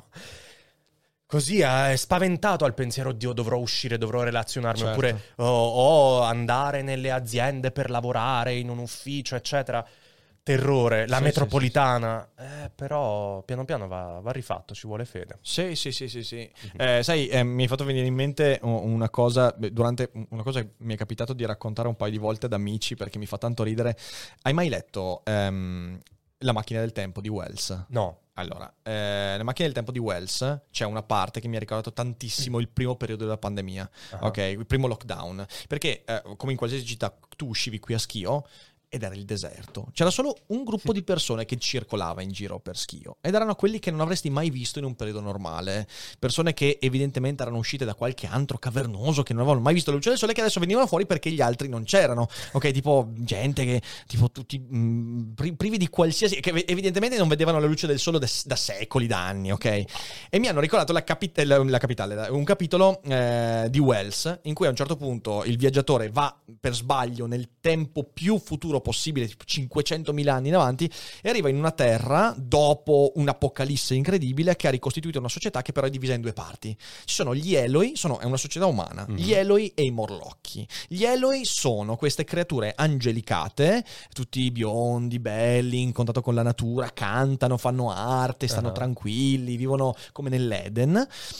Così è spaventato al pensiero, oddio, dovrò uscire, dovrò relazionarmi, Certo. oppure o oh, andare nelle aziende per lavorare in un ufficio, eccetera. Terrore, la Sì, metropolitana, Eh, però piano piano va, va rifatto, ci vuole fede. Sì, sì, sì, sì, sì. Eh, sai, eh, mi hai fatto venire in mente una cosa, beh, durante una cosa che mi è capitato di raccontare un paio di volte ad amici perché mi fa tanto ridere. Hai mai letto ehm, La macchina del tempo di Wells? No. Allora, eh, La macchina del tempo di Wells c'è una parte che mi ha ricordato tantissimo il primo periodo della pandemia, Ah. ok? Il primo lockdown. Perché, eh, come in qualsiasi città, tu uscivi qui a Schio ed era il deserto. C'era solo un gruppo di persone che circolava in giro per Schio ed erano quelli che non avresti mai visto in un periodo normale. Persone che evidentemente erano uscite da qualche antro cavernoso, che non avevano mai visto la luce del sole, che adesso venivano fuori perché gli altri non c'erano. Ok, tipo gente che, tipo tutti mh, pri- privi di qualsiasi, che evidentemente non vedevano la luce del sole da, da secoli, da anni, ok? E mi hanno ricordato la, capit- la, la capitale, un capitolo eh, di Wells in cui a un certo punto il viaggiatore va per sbaglio nel tempo più futuro possibile, tipo cinquecentomila anni in avanti, e arriva in una terra dopo un'apocalisse incredibile che ha ricostituito una società che però è divisa in due parti. Ci sono gli Eloi, sono, è una società umana, Mhm. gli Eloi e i Morlocchi. Gli Eloi sono queste creature angelicate, tutti biondi, belli, in contatto con la natura, cantano, fanno arte, stanno Ah. tranquilli, vivono come nell'Eden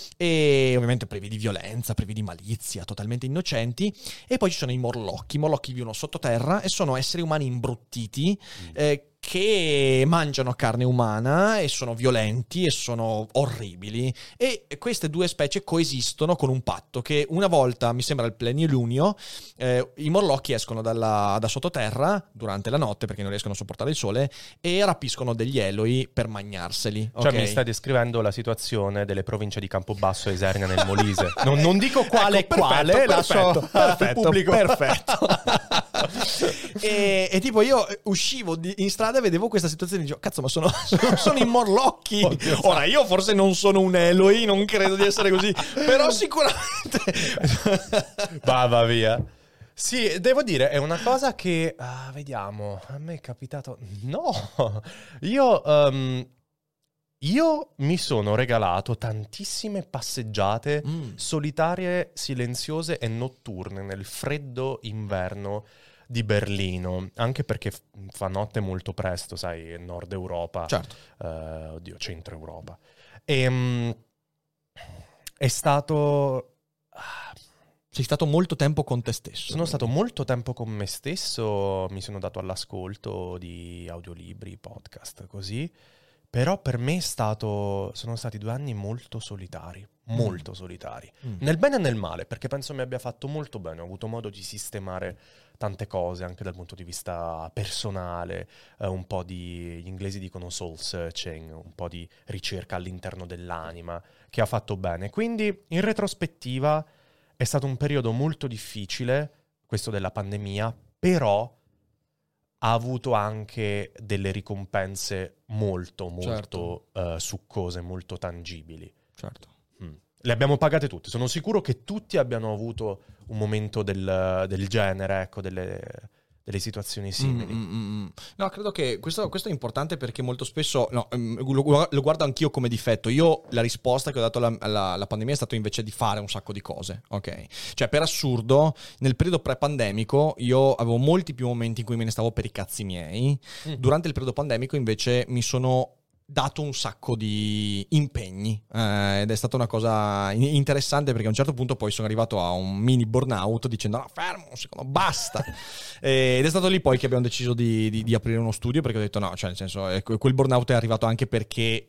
e ovviamente privi di violenza, privi di malizia, totalmente innocenti. E poi ci sono i Morlocchi. I Morlocchi vivono sottoterra e sono esseri umani imbruttiti eh, che mangiano carne umana e sono violenti e sono orribili. E queste due specie coesistono con un patto che una volta, mi sembra il plenilunio, eh, i Morlocchi escono dalla, da sottoterra durante la notte perché non riescono a sopportare il sole e rapiscono degli Eloi per magnarseli. Cioè ok? mi stai descrivendo la situazione delle province di Campobasso e Isernia nel Molise. Non, non dico quale Ecco, e quale, perfetto, lascio perfetto, perfetto, al pubblico. perfetto. e, e tipo io uscivo di- in strada e vedevo questa situazione e dicevo cazzo, ma sono, sono, sono i Morlocchi. Oddio, Ora io forse non sono un Eloi, non credo di essere così, però sicuramente Va, va via. Sì, devo dire, è una cosa che... ah, vediamo, a me è capitato... No, io... ehm, io mi sono regalato tantissime passeggiate Mm. solitarie, silenziose e notturne nel freddo inverno di Berlino, anche perché f- fa notte molto presto, sai, Nord Europa, Certo. eh, oddio, Centro Europa. E, mh, è stato... Sei stato molto tempo con te stesso. Sono stato molto tempo con me stesso, mi sono dato all'ascolto di audiolibri, podcast, così. Però per me è stato, sono stati due anni molto solitari, molto mm. solitari. Mm. Nel bene e nel male, perché penso mi abbia fatto molto bene. Ho avuto modo di sistemare tante cose, anche dal punto di vista personale, eh, un po' di, gli inglesi dicono soul searching, un po' di ricerca all'interno dell'anima, che ha fatto bene. Quindi, in retrospettiva, è stato un periodo molto difficile, questo della pandemia, però ha avuto anche delle ricompense molto, molto certo. uh, succose, molto tangibili. Certo. Mm. Le abbiamo pagate tutte. Sono sicuro che tutti abbiano avuto un momento del, del genere, ecco, delle... delle situazioni simili. Mm, mm, mm. No, credo che questo, questo è importante perché molto spesso no, lo, lo guardo anch'io come difetto. Io la risposta che ho dato alla, alla, alla pandemia è stato invece di fare un sacco di cose, ok? Cioè, per assurdo, nel periodo pre-pandemico io avevo molti più momenti in cui me ne stavo per i cazzi miei. Mm. Durante il periodo pandemico invece mi sono dato un sacco di impegni eh, ed è stata una cosa interessante perché a un certo punto poi sono arrivato a un mini burnout dicendo no, fermo, un secondo, basta. Ed è stato lì poi che abbiamo deciso di, di, di aprire uno studio, perché ho detto no, cioè nel senso quel burnout è arrivato anche perché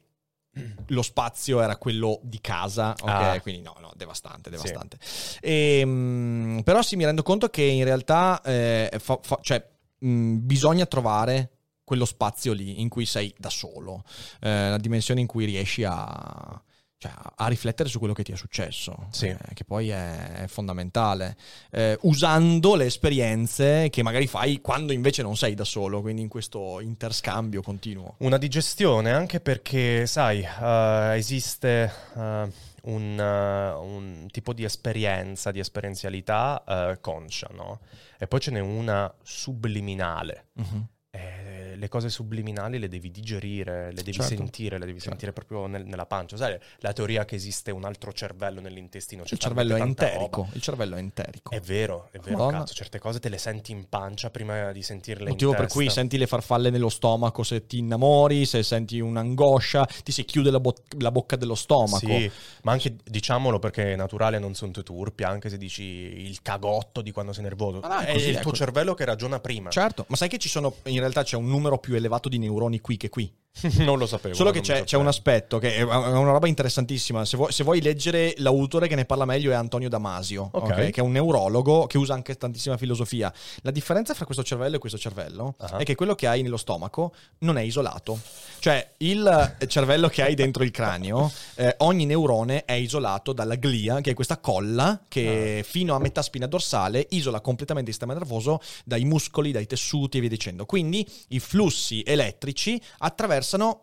lo spazio era quello di casa, ok? Ah. Quindi no, no, devastante, devastante. Sì. E, mh, però sì, mi rendo conto che in realtà eh, fa, fa, cioè, mh, bisogna trovare quello spazio lì in cui sei da solo, eh, la dimensione in cui riesci a, cioè, a riflettere su quello che ti è successo, sì. eh, che poi è, è fondamentale, eh, usando le esperienze che magari fai quando invece non sei da solo, quindi in questo interscambio continuo. Una digestione, anche perché, sai, uh, esiste... Uh... Un, uh, un tipo di esperienza, di esperienzialità uh, conscia, no? E poi ce n'è una subliminale. Uh-huh. Eh, le cose subliminali le devi digerire, le devi certo. sentire, le devi certo. sentire proprio nel, nella pancia. Sai la teoria che esiste un altro cervello nell'intestino? Il cervello è enterico. Roba. Il cervello è enterico. È vero, è vero, cazzo. Certe cose te le senti in pancia prima di sentirle motivo in testa. Per cui senti le farfalle nello stomaco se ti innamori, se senti un'angoscia, ti si chiude la, bo- la bocca dello stomaco. Sì, ma anche diciamolo perché è naturale, non sono tuoi turpi, anche se dici il cagotto di quando sei nervoso. Ah, è, è così, il tuo cervello che ragiona prima. Certo, ma sai che ci sono, in realtà c'è un numero più elevato di neuroni qui che qui. Non lo sapevo. Solo che c'è, c'è un aspetto che è una roba interessantissima. Se vuoi, se vuoi leggere, l'autore che ne parla meglio è Antonio Damasio, okay. Okay? Che è un neurologo che usa anche tantissima filosofia. La differenza fra questo cervello e questo cervello uh-huh. è che quello che hai nello stomaco non è isolato. Cioè il cervello che hai dentro il cranio, eh, ogni neurone è isolato dalla glia, che è questa colla che uh-huh. fino a metà spina dorsale isola completamente il sistema nervoso dai muscoli, dai tessuti e via dicendo. Quindi i flussi elettrici attraversano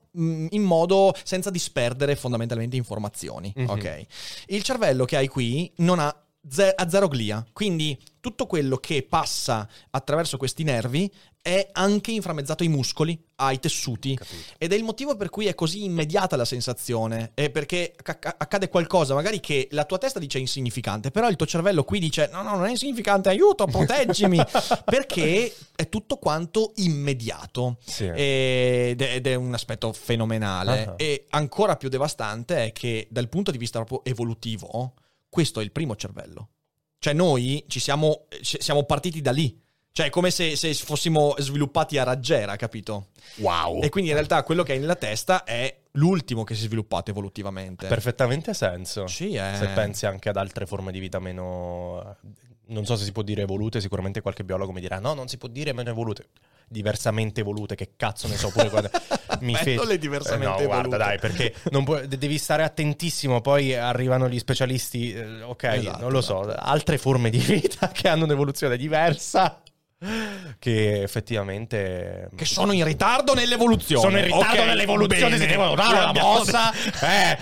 in modo senza disperdere fondamentalmente informazioni. Mm-hmm. Ok. Il cervello che hai qui non ha ze- ha zero glia, quindi tutto quello che passa attraverso questi nervi è anche inframmezzato ai muscoli, ai tessuti. Capito. Ed è il motivo per cui è così immediata la sensazione, è perché acc- accade qualcosa magari che la tua testa dice insignificante, però il tuo cervello qui dice no no non è insignificante, aiuto, proteggimi, perché è tutto quanto immediato. Sì. ed, è, ed è un aspetto fenomenale. Uh-huh. E ancora più devastante è che dal punto di vista proprio evolutivo questo è il primo cervello, cioè noi ci siamo, siamo partiti da lì. Cioè è come se, se fossimo sviluppati a raggiera, capito? Wow! E quindi in realtà quello che hai nella testa è l'ultimo che si è sviluppato evolutivamente. Ha perfettamente senso. Sì, è... Se pensi anche ad altre forme di vita meno... Non so se si può dire evolute, sicuramente qualche biologo mi dirà no, non si può dire meno evolute. Diversamente evolute, che cazzo ne so, pure quando mi fe... le diversamente eh no, evolute. Guarda, dai, perché non puoi, devi stare attentissimo, poi arrivano gli specialisti, eh, ok, esatto, non lo esatto. so, altre forme di vita che hanno un'evoluzione diversa. Che effettivamente che sono in ritardo nell'evoluzione. Sono in ritardo okay, nell'evoluzione, bene. Si devono dare la mossa. eh.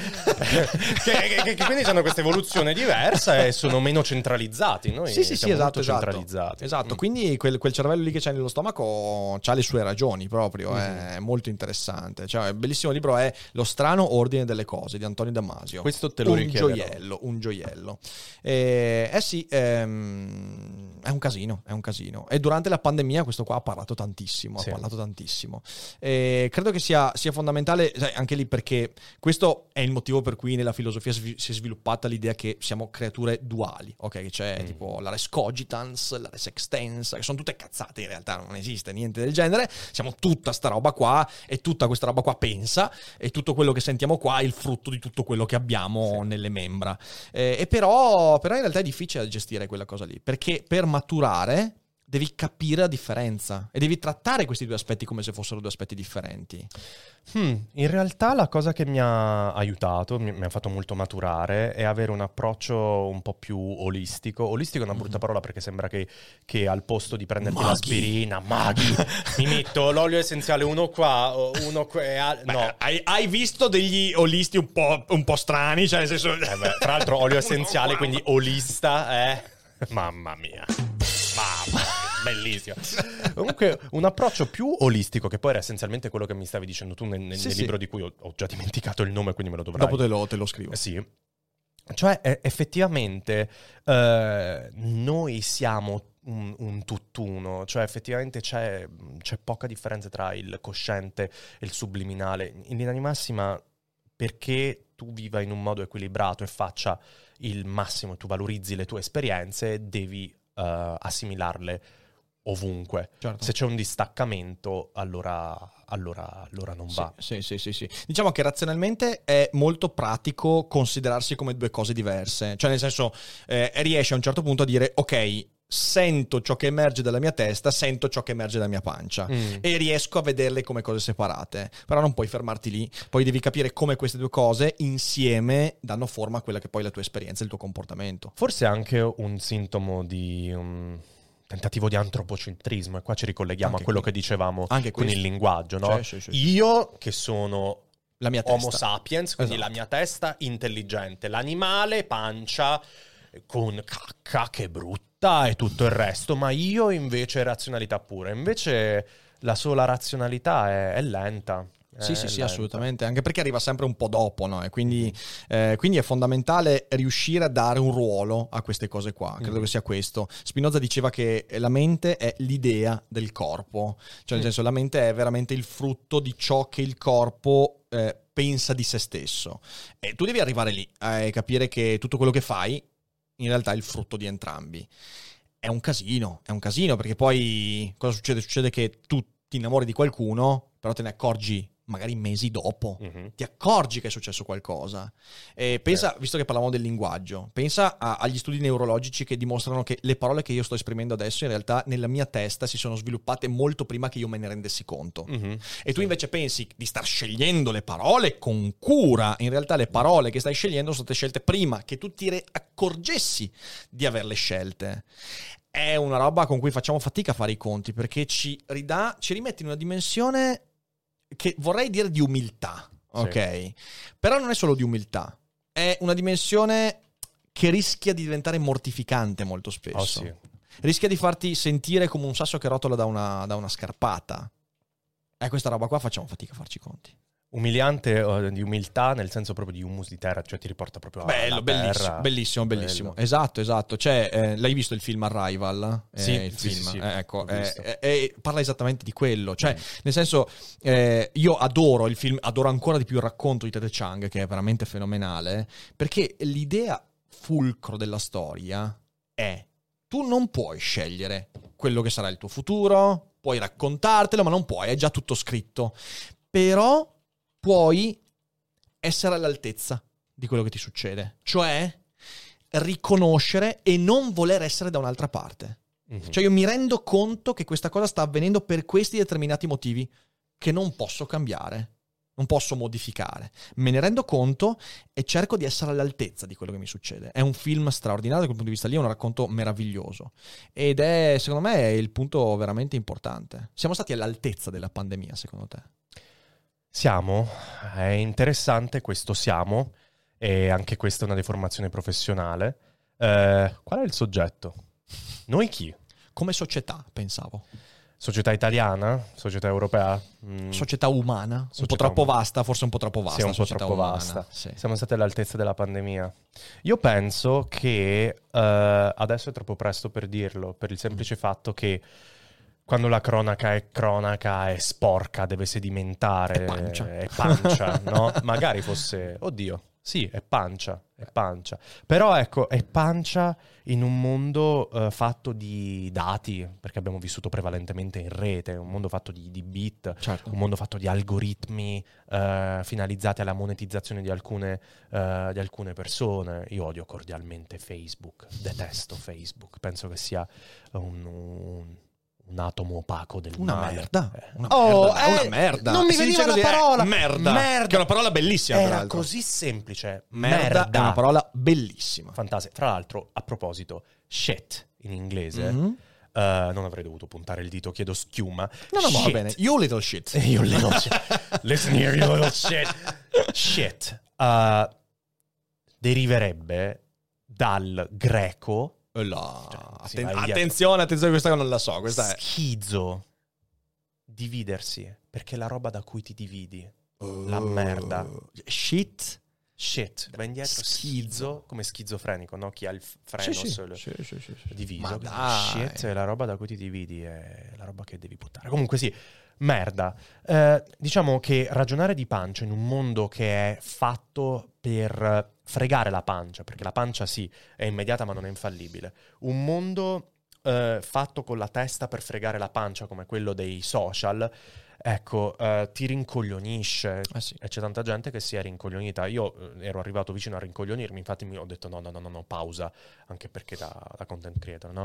che, che, che quindi hanno questa evoluzione diversa e sono meno centralizzati. Noi sì, sì, sì, esatto, esatto. centralizzati. Esatto, mm. Quindi quel, quel cervello lì che c'è nello stomaco c'ha le sue ragioni proprio. Mm. È molto interessante. Cioè, il bellissimo libro è Lo strano ordine delle cose di Antonio Damasio. Questo te lo un richiederò. gioiello, un gioiello. Eh, eh sì, ehm è un casino, è un casino. E durante la pandemia questo qua ha parlato tantissimo, Sì. ha parlato tantissimo. E credo che sia, sia fondamentale, sai, anche lì, perché questo è il motivo per cui nella filosofia si si è sviluppata l'idea che siamo creature duali, ok? C'è Mm. tipo la res cogitans, la res extens, che sono tutte cazzate in realtà, non esiste niente del genere. Siamo tutta sta roba qua e tutta questa roba qua pensa, e tutto quello che sentiamo qua è il frutto di tutto quello che abbiamo Sì. nelle membra. Eh, e però, però in realtà è difficile da gestire quella cosa lì, perché per maturare devi capire la differenza e devi trattare questi due aspetti come se fossero due aspetti differenti. Hmm, in realtà la cosa che mi ha aiutato, mi, mi ha fatto molto maturare, è avere un approccio un po' più olistico. Olistico è una brutta parola perché sembra che, che al posto di prenderti Maghi. l'aspirina, maghi, mi metto l'olio essenziale uno qua, uno qua, e al- no. Beh, hai, hai visto degli olisti un po', un po' strani? Cioè, nel senso... Eh beh, tra l'altro olio Uno essenziale, qua. quindi olista, eh. Mamma mia. Mamma mia, bellissimo. Comunque un approccio più olistico, che poi era essenzialmente quello che mi stavi dicendo tu nel, nel, Sì, nel sì. libro di cui ho, ho già dimenticato il nome, quindi me lo dovrai... Dopo te lo, te lo scrivo. Eh, Sì. Cioè, eh, effettivamente eh, noi siamo un, un tutt'uno, cioè effettivamente c'è, c'è poca differenza tra il cosciente e il subliminale. In linea di massima, perché tu viva in un modo equilibrato e faccia il massimo, tu valorizzi le tue esperienze, devi eh, assimilarle ovunque. Certo. Se c'è un distaccamento, allora, allora, allora non va. Sì, sì, sì, sì. Diciamo che razionalmente è molto pratico considerarsi come due cose diverse. Cioè, nel senso, eh, riesci a un certo punto a dire, ok, sento ciò che emerge dalla mia testa, sento ciò che emerge dalla mia pancia. Mm. E riesco a vederle come cose separate. Però non puoi fermarti lì. Poi devi capire come queste due cose insieme danno forma a quella che poi è la tua esperienza e il tuo comportamento. Forse è anche un sintomo di un tentativo di antropocentrismo, e qua ci ricolleghiamo Anche a quello qui. che dicevamo Anche con questo. il linguaggio, no? Sì, sì, sì. Io che sono La mia testa. Homo sapiens, quindi Esatto. la mia testa intelligente, l'animale pancia con cacca che brutta e tutto il resto, ma io invece razionalità pura. Invece la sola razionalità è, è lenta. Sì, È sì, sì, lenta. assolutamente, anche perché arriva sempre un po' dopo, no? E quindi, eh, quindi è fondamentale riuscire a dare un ruolo a queste cose qua, credo Mm. che sia questo. Spinoza diceva che la mente è l'idea del corpo, cioè nel Mm. senso la mente è veramente il frutto di ciò che il corpo eh, pensa di se stesso. E tu devi arrivare lì e capire che tutto quello che fai in realtà è il frutto di entrambi. È un casino, è un casino, perché poi cosa succede? Succede che tu ti innamori di qualcuno, però te ne accorgi magari mesi dopo. Mhm. Ti accorgi che è successo qualcosa. E pensa, visto che parlavamo del linguaggio, pensa a- agli studi neurologici che dimostrano che le parole che io sto esprimendo adesso in realtà nella mia testa si sono sviluppate molto prima che io me ne rendessi conto. Mhm. E tu invece pensi di star scegliendo le parole con cura. In realtà le parole che stai scegliendo sono state scelte prima che tu ti re- accorgessi di averle scelte. È una roba con cui facciamo fatica a fare i conti, perché ci ridà, ci rimette in una dimensione che vorrei dire di umiltà, ok? Però non è solo di umiltà, è una dimensione che rischia di diventare mortificante molto spesso. Oh, sì. Rischia di farti sentire come un sasso che rotola da una, da una scarpata. E questa roba qua facciamo fatica a farci conti. Umiliante, eh, di umiltà, nel senso proprio di humus di terra, cioè ti riporta proprio alla Bello, terra. bellissimo, bellissimo, bellissimo. Bello. Esatto, esatto. Cioè, eh, l'hai visto il film Arrival? Eh, Sì, il sì, film. sì, sì. Eh, ecco, L'ho eh, visto. eh, eh, parla esattamente di quello. Cioè, Mm. nel senso, eh, io adoro il film, adoro ancora di più il racconto di Ted Chiang, che è veramente fenomenale, perché l'idea fulcro della storia è: tu non puoi scegliere quello che sarà il tuo futuro, puoi raccontartelo, ma non puoi, è già tutto scritto. Però puoi essere all'altezza di quello che ti succede, cioè riconoscere e non voler essere da un'altra parte. Mhm. Cioè io mi rendo conto che questa cosa sta avvenendo per questi determinati motivi che non posso cambiare, non posso modificare. Me ne rendo conto e cerco di essere all'altezza di quello che mi succede. È un film straordinario da quel punto di vista lì, è un racconto meraviglioso. Ed è, secondo me, è il punto veramente importante. Siamo stati all'altezza della pandemia, secondo te? Siamo, è interessante questo siamo, e anche questa è una deformazione professionale. Eh, qual è il soggetto? Noi chi? Come società, pensavo. Società italiana? Società europea? Mm. Società umana? Società un po' troppo umana. vasta, forse un po' troppo vasta. Sì, un po' società troppo umana. vasta. Sì. Siamo stati all'altezza della pandemia. Io penso che eh, adesso è troppo presto per dirlo, per il semplice fatto che quando la cronaca è cronaca, è sporca, deve sedimentare, È pancia. è pancia, no? Magari fosse, oddio, sì, è pancia, è pancia. Però ecco, è pancia in un mondo eh, fatto di dati, perché abbiamo vissuto prevalentemente in rete, un mondo fatto di, di bit, Certo. un mondo fatto di algoritmi eh, finalizzati alla monetizzazione di alcune, eh, di alcune persone. Io odio cordialmente Facebook, detesto Facebook, penso che sia un... un un atomo opaco del Una male. merda. Eh. Una Oh, merda. eh, Una merda. non mi Si veniva dice la così, eh, parola. merda. Merda. Che è una parola bellissima, Era peraltro. così semplice. Merda, è una parola bellissima. Fantastica. Fra l'altro, a proposito, shit in inglese, Mm-hmm. eh, non avrei dovuto puntare il dito, chiedo schiuma. No, no, ma va Shit. bene. You little shit. You little shit. Listen here, you little shit. Shit. eh, deriverebbe dal greco. La... Sì, Atten- vai indietro. attenzione, attenzione, questa non la so. Questa è... Schizo. Dividersi. Perché è la roba da cui ti dividi. La merda. Shit. Shit. Va indietro. Schizzo. Come schizofrenico, no? Chi ha il f- freno Sì, sì. solo Sì, sì, sì, sì. diviso. Ma dai. Shit è la roba da cui ti dividi. È la roba che devi buttare. Comunque sì. Merda. Eh, diciamo che ragionare di pancia in un mondo che è fatto per fregare la pancia, perché la pancia sì, è immediata ma non è infallibile. Un mondo eh, fatto con la testa per fregare la pancia, come quello dei social, ecco, eh, ti rincoglionisce. Eh sì. E c'è tanta gente che si è rincoglionita. Io eh, ero arrivato vicino a rincoglionirmi, infatti mi ho detto no, no, no, no, no, pausa, anche perché da, da content creator, no?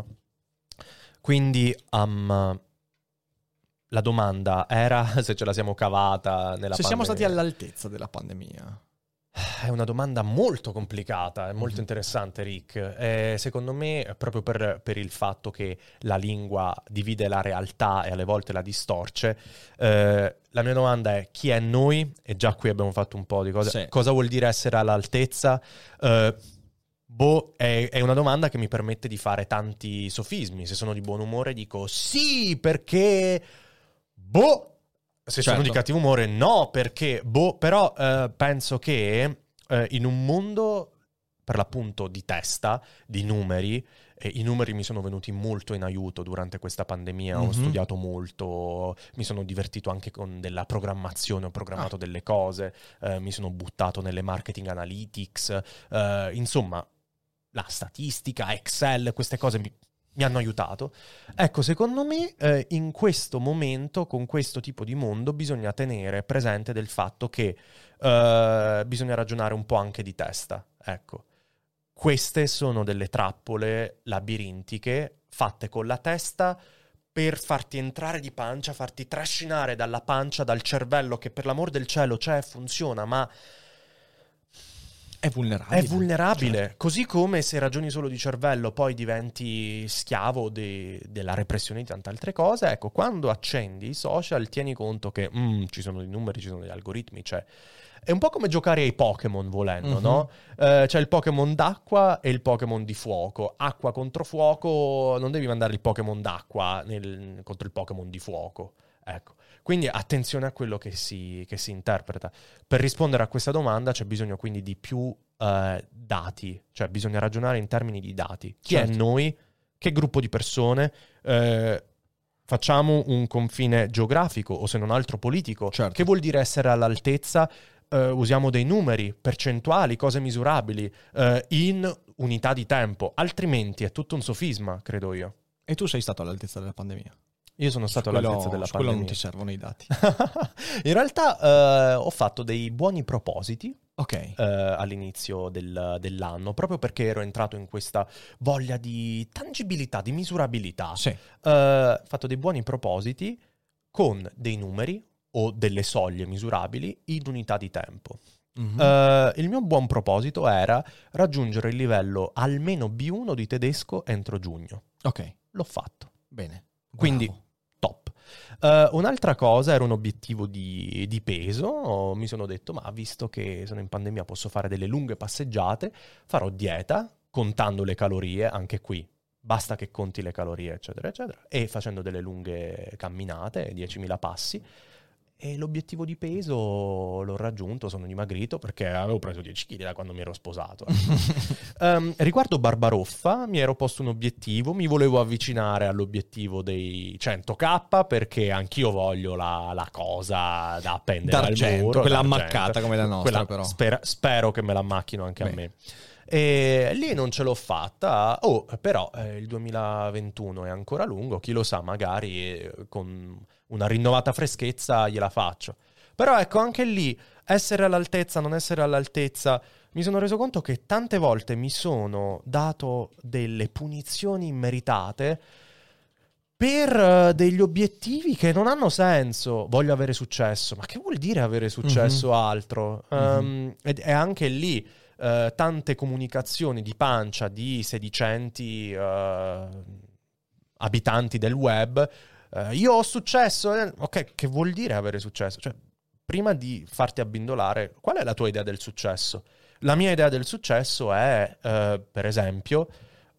Quindi, um, la domanda era se ce la siamo cavata nella Se siamo stati pandemia. all'altezza della pandemia. È una domanda molto complicata, è molto Mhm. interessante, Rick. Eh, secondo me, proprio per, per il fatto che la lingua divide la realtà e alle volte la distorce, eh, la mia domanda è: chi è noi? E già qui abbiamo fatto un po' di cose. Sì. Cosa vuol dire essere all'altezza? Eh, boh, è, è una domanda che mi permette di fare tanti sofismi. Se sono di buon umore dico sì, perché... Boh! Se sono Certo. di cattivo umore, no, perché, boh, però eh, penso che eh, in un mondo, per l'appunto, di testa, di numeri, e i numeri mi sono venuti molto in aiuto durante questa pandemia, ho Mhm. studiato molto, mi sono divertito anche con della programmazione, ho programmato delle cose, eh, mi sono buttato nelle marketing analytics, eh, insomma, la statistica, Excel, queste cose mi... mi hanno aiutato. Ecco, secondo me eh, in questo momento, con questo tipo di mondo, bisogna tenere presente del fatto che eh, bisogna ragionare un po' anche di testa. Ecco, queste sono delle trappole labirintiche fatte con la testa per farti entrare di pancia, farti trascinare dalla pancia, dal cervello che per l'amor del cielo c'è, funziona, ma... È vulnerabile. È vulnerabile, Certo. così come se ragioni solo di cervello poi diventi schiavo de- della repressione di tante altre cose. Ecco, quando accendi i social tieni conto che mm, ci sono dei numeri, ci sono degli algoritmi, cioè è un po' come giocare ai Pokémon volendo, Mhm. no? Eh, c'è il Pokémon d'acqua e il Pokémon di fuoco. Acqua contro fuoco, non devi mandare il Pokémon d'acqua nel- contro il Pokémon di fuoco. Ecco, quindi attenzione a quello che si, che si interpreta. Per rispondere a questa domanda c'è bisogno quindi di più eh, dati, cioè bisogna ragionare in termini di dati. Chi Certo. è noi? Che gruppo di persone? Eh, facciamo un confine geografico o se non altro politico. Certo. Che vuol dire essere all'altezza? Eh, usiamo dei numeri, percentuali, cose misurabili, eh, in unità di tempo. Altrimenti è tutto un sofisma, credo io. E tu sei stato all'altezza della pandemia? Io sono stato Quello- all'altezza della su quello pandemia. non ti servono i dati. In realtà eh, ho fatto dei buoni propositi Ok. eh, all'inizio del- dell'anno, proprio perché ero entrato in questa voglia di tangibilità, di misurabilità. Sì. Eh, ho fatto dei buoni propositi con dei numeri o delle soglie misurabili in unità di tempo. Mhm. Eh, il mio buon proposito era raggiungere il livello almeno B uno di tedesco entro giugno. Ok. L'ho fatto. Bene. Quindi Bravo. top. Eh, un'altra cosa era un obiettivo di, di peso. Mi sono detto, ma visto che sono in pandemia posso fare delle lunghe passeggiate, farò dieta contando le calorie, anche qui basta che conti le calorie, eccetera, eccetera, e facendo delle lunghe camminate, diecimila passi, e l'obiettivo di peso l'ho raggiunto, sono dimagrito perché avevo preso dieci chili da quando mi ero sposato. um, riguardo Barbaroffa, mi ero posto un obiettivo, mi volevo avvicinare all'obiettivo dei cento K perché anch'io voglio la, la cosa da appendere d'argento, al muro. quella d'argento. ammaccata come la nostra, Quella, però. Spera, spero che me la macchino anche Beh. a me. E lì non ce l'ho fatta. Oh, però eh, il duemilaventuno è ancora lungo, chi lo sa, magari eh, con una rinnovata freschezza gliela faccio. Però ecco, anche lì essere all'altezza, non essere all'altezza, mi sono reso conto che tante volte mi sono dato delle punizioni immeritate per uh, degli obiettivi che non hanno senso. Voglio avere successo, ma che vuol dire avere successo? Mm-hmm. Altro? Um, mm-hmm. ed è anche lì Uh, tante comunicazioni di pancia di sedicenti uh, abitanti del web. Uh, io ho successo. Eh? Ok, che vuol dire avere successo? Cioè, prima di farti abbindolare, qual è la tua idea del successo? La mia idea del successo è, uh, per esempio,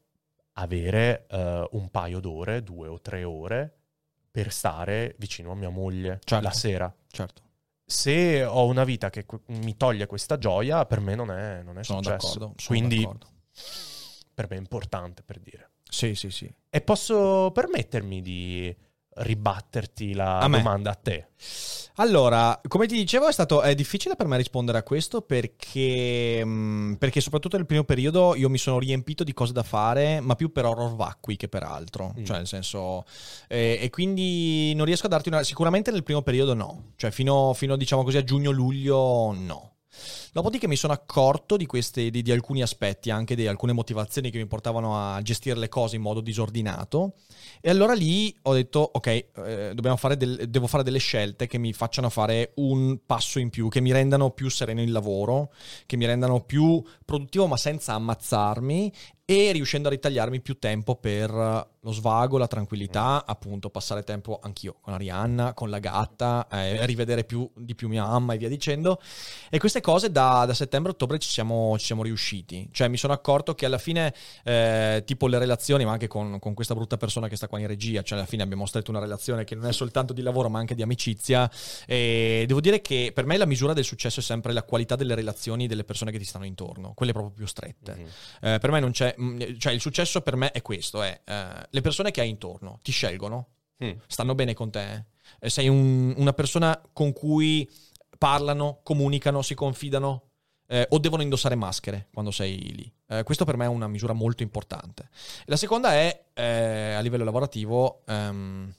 avere uh, un paio d'ore, due o tre ore, per stare vicino a mia moglie, certo. la sera. Certo. Se ho una vita che mi toglie questa gioia, per me non è, non è sono successo. D'accordo, sono Quindi d'accordo. Per me è importante, per dire. Sì, sì, sì. E posso permettermi di ribatterti la a domanda a te? Allora, come ti dicevo, è stato è difficile per me rispondere a questo perché, mh, perché soprattutto nel primo periodo io mi sono riempito di cose da fare, ma più per horror vacui che per altro. Mm. Cioè, nel senso, eh, e quindi non riesco a darti una. Sicuramente nel primo periodo no, cioè fino, fino diciamo così a giugno-luglio no. Dopodiché mi sono accorto di queste di, di alcuni aspetti, anche di alcune motivazioni che mi portavano a gestire le cose in modo disordinato, e allora lì ho detto ok, eh, dobbiamo fare del, devo fare delle scelte che mi facciano fare un passo in più, che mi rendano più sereno il lavoro, che mi rendano più produttivo ma senza ammazzarmi, e riuscendo a ritagliarmi più tempo per lo svago, la tranquillità, appunto passare tempo anch'io con Arianna, con la gatta, eh, rivedere più di più mia mamma e via dicendo. E queste cose da, da settembre-ottobre ci siamo, ci siamo riusciti. Cioè mi sono accorto che alla fine, eh, tipo le relazioni, ma anche con, con questa brutta persona che sta qua in regia, cioè alla fine abbiamo stretto una relazione che non è soltanto di lavoro ma anche di amicizia, e devo dire che per me la misura del successo è sempre la qualità delle relazioni delle persone che ti stanno intorno, quelle proprio più strette. Mm-hmm. Eh, per me non c'è, cioè il successo per me è questo, è eh, le persone che hai intorno ti scelgono, mm. stanno bene con te, eh, sei un, una persona con cui parlano, comunicano, si confidano, eh, o devono indossare maschere quando sei lì. Eh, questo per me è una misura molto importante. La seconda è, eh, a livello lavorativo, ehm,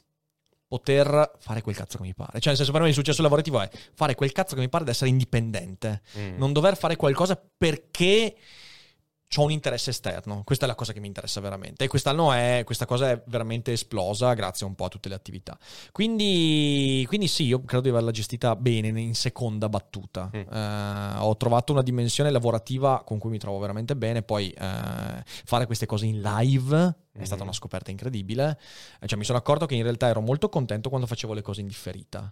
poter fare quel cazzo che mi pare. Cioè, nel senso, per me il successo lavorativo è fare quel cazzo che mi pare, ad essere indipendente. Mm. Non dover fare qualcosa perché c'ho un interesse esterno. Questa è la cosa che mi interessa veramente. E quest'anno è, questa cosa è veramente esplosa grazie un po' a tutte le attività. Quindi, quindi sì, io credo di averla gestita bene in seconda battuta. Mm. Eh, ho trovato una dimensione lavorativa con cui mi trovo veramente bene. Poi eh, fare queste cose in live è stata una scoperta incredibile. Cioè, mi sono accorto che in realtà ero molto contento quando facevo le cose in differita.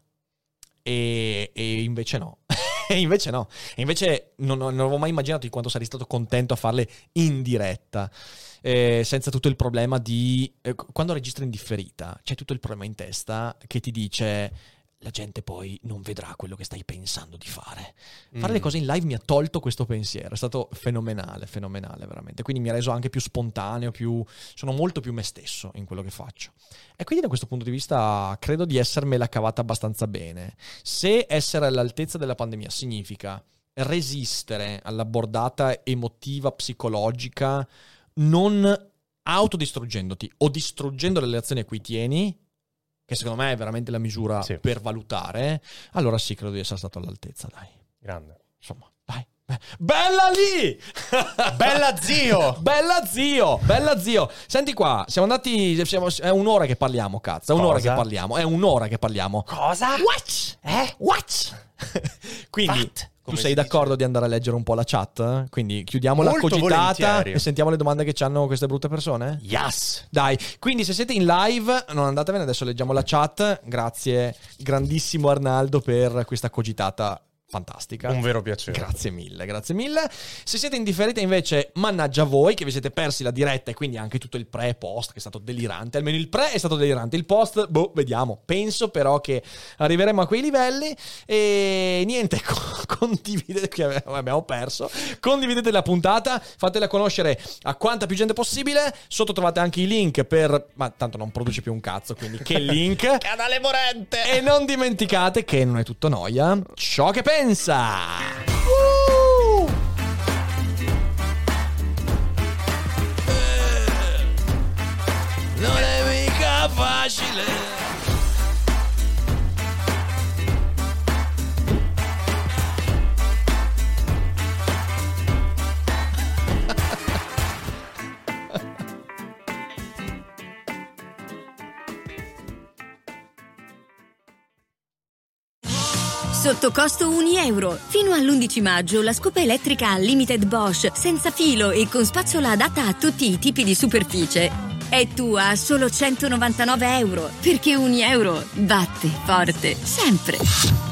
E, e invece no. E invece no. E invece non, non avevo mai immaginato di quanto sarei stato contento a farle in diretta. Eh, senza tutto il problema di... Eh, quando registri in differita, c'è tutto il problema in testa che ti dice... la gente poi non vedrà quello che stai pensando di fare. Fare mm. le cose in live mi ha tolto questo pensiero, è stato fenomenale, fenomenale veramente. Quindi mi ha reso anche più spontaneo, più sono molto più me stesso in quello che faccio. E quindi da questo punto di vista credo di essermela cavata abbastanza bene. Se essere all'altezza della pandemia significa resistere alla bordata emotiva, psicologica, non autodistruggendoti o distruggendo le relazioni a cui tieni, che secondo me è veramente la misura sì. per valutare, allora sì, credo di essere stato all'altezza, dai. Grande. Insomma, dai. Bella lì! Bella zio! Bella zio! Bella zio! Senti qua, siamo andati... Siamo, è un'ora che parliamo, cazzo. È un'ora Cosa? che parliamo. È un'ora che parliamo. Cosa? What? Eh? What? Quindi... What? Tu sei d'accordo di andare a leggere un po' la chat? Quindi chiudiamo Molto la cogitata volentieri. e sentiamo le domande che ci hanno queste brutte persone? Yes! Dai, quindi se siete in live, non andatevene, adesso leggiamo la chat. Grazie, grandissimo Arnaldo, per questa cogitata fantastica. Un vero piacere. Grazie mille, grazie mille. Se siete indifferiti invece, mannaggia voi che vi siete persi la diretta e quindi anche tutto il pre e post che è stato delirante. Almeno il pre è stato delirante, il post, boh, vediamo. Penso però che arriveremo a quei livelli e niente, condividete, che abbiamo perso. Condividete la puntata, fatela conoscere a quanta più gente possibile. Sotto trovate anche i link per, ma tanto non produce più un cazzo, quindi che link? Canale morente! E non dimenticate che non è tutto noia ciò che pensa. Uh! Eh, non è mica facile. Sotto costo un euro. Fino all'undici maggio la scopa elettrica Unlimited Bosch senza filo e con spazzola adatta a tutti i tipi di superficie è tua a solo centonovantanove euro, perché un euro batte forte sempre.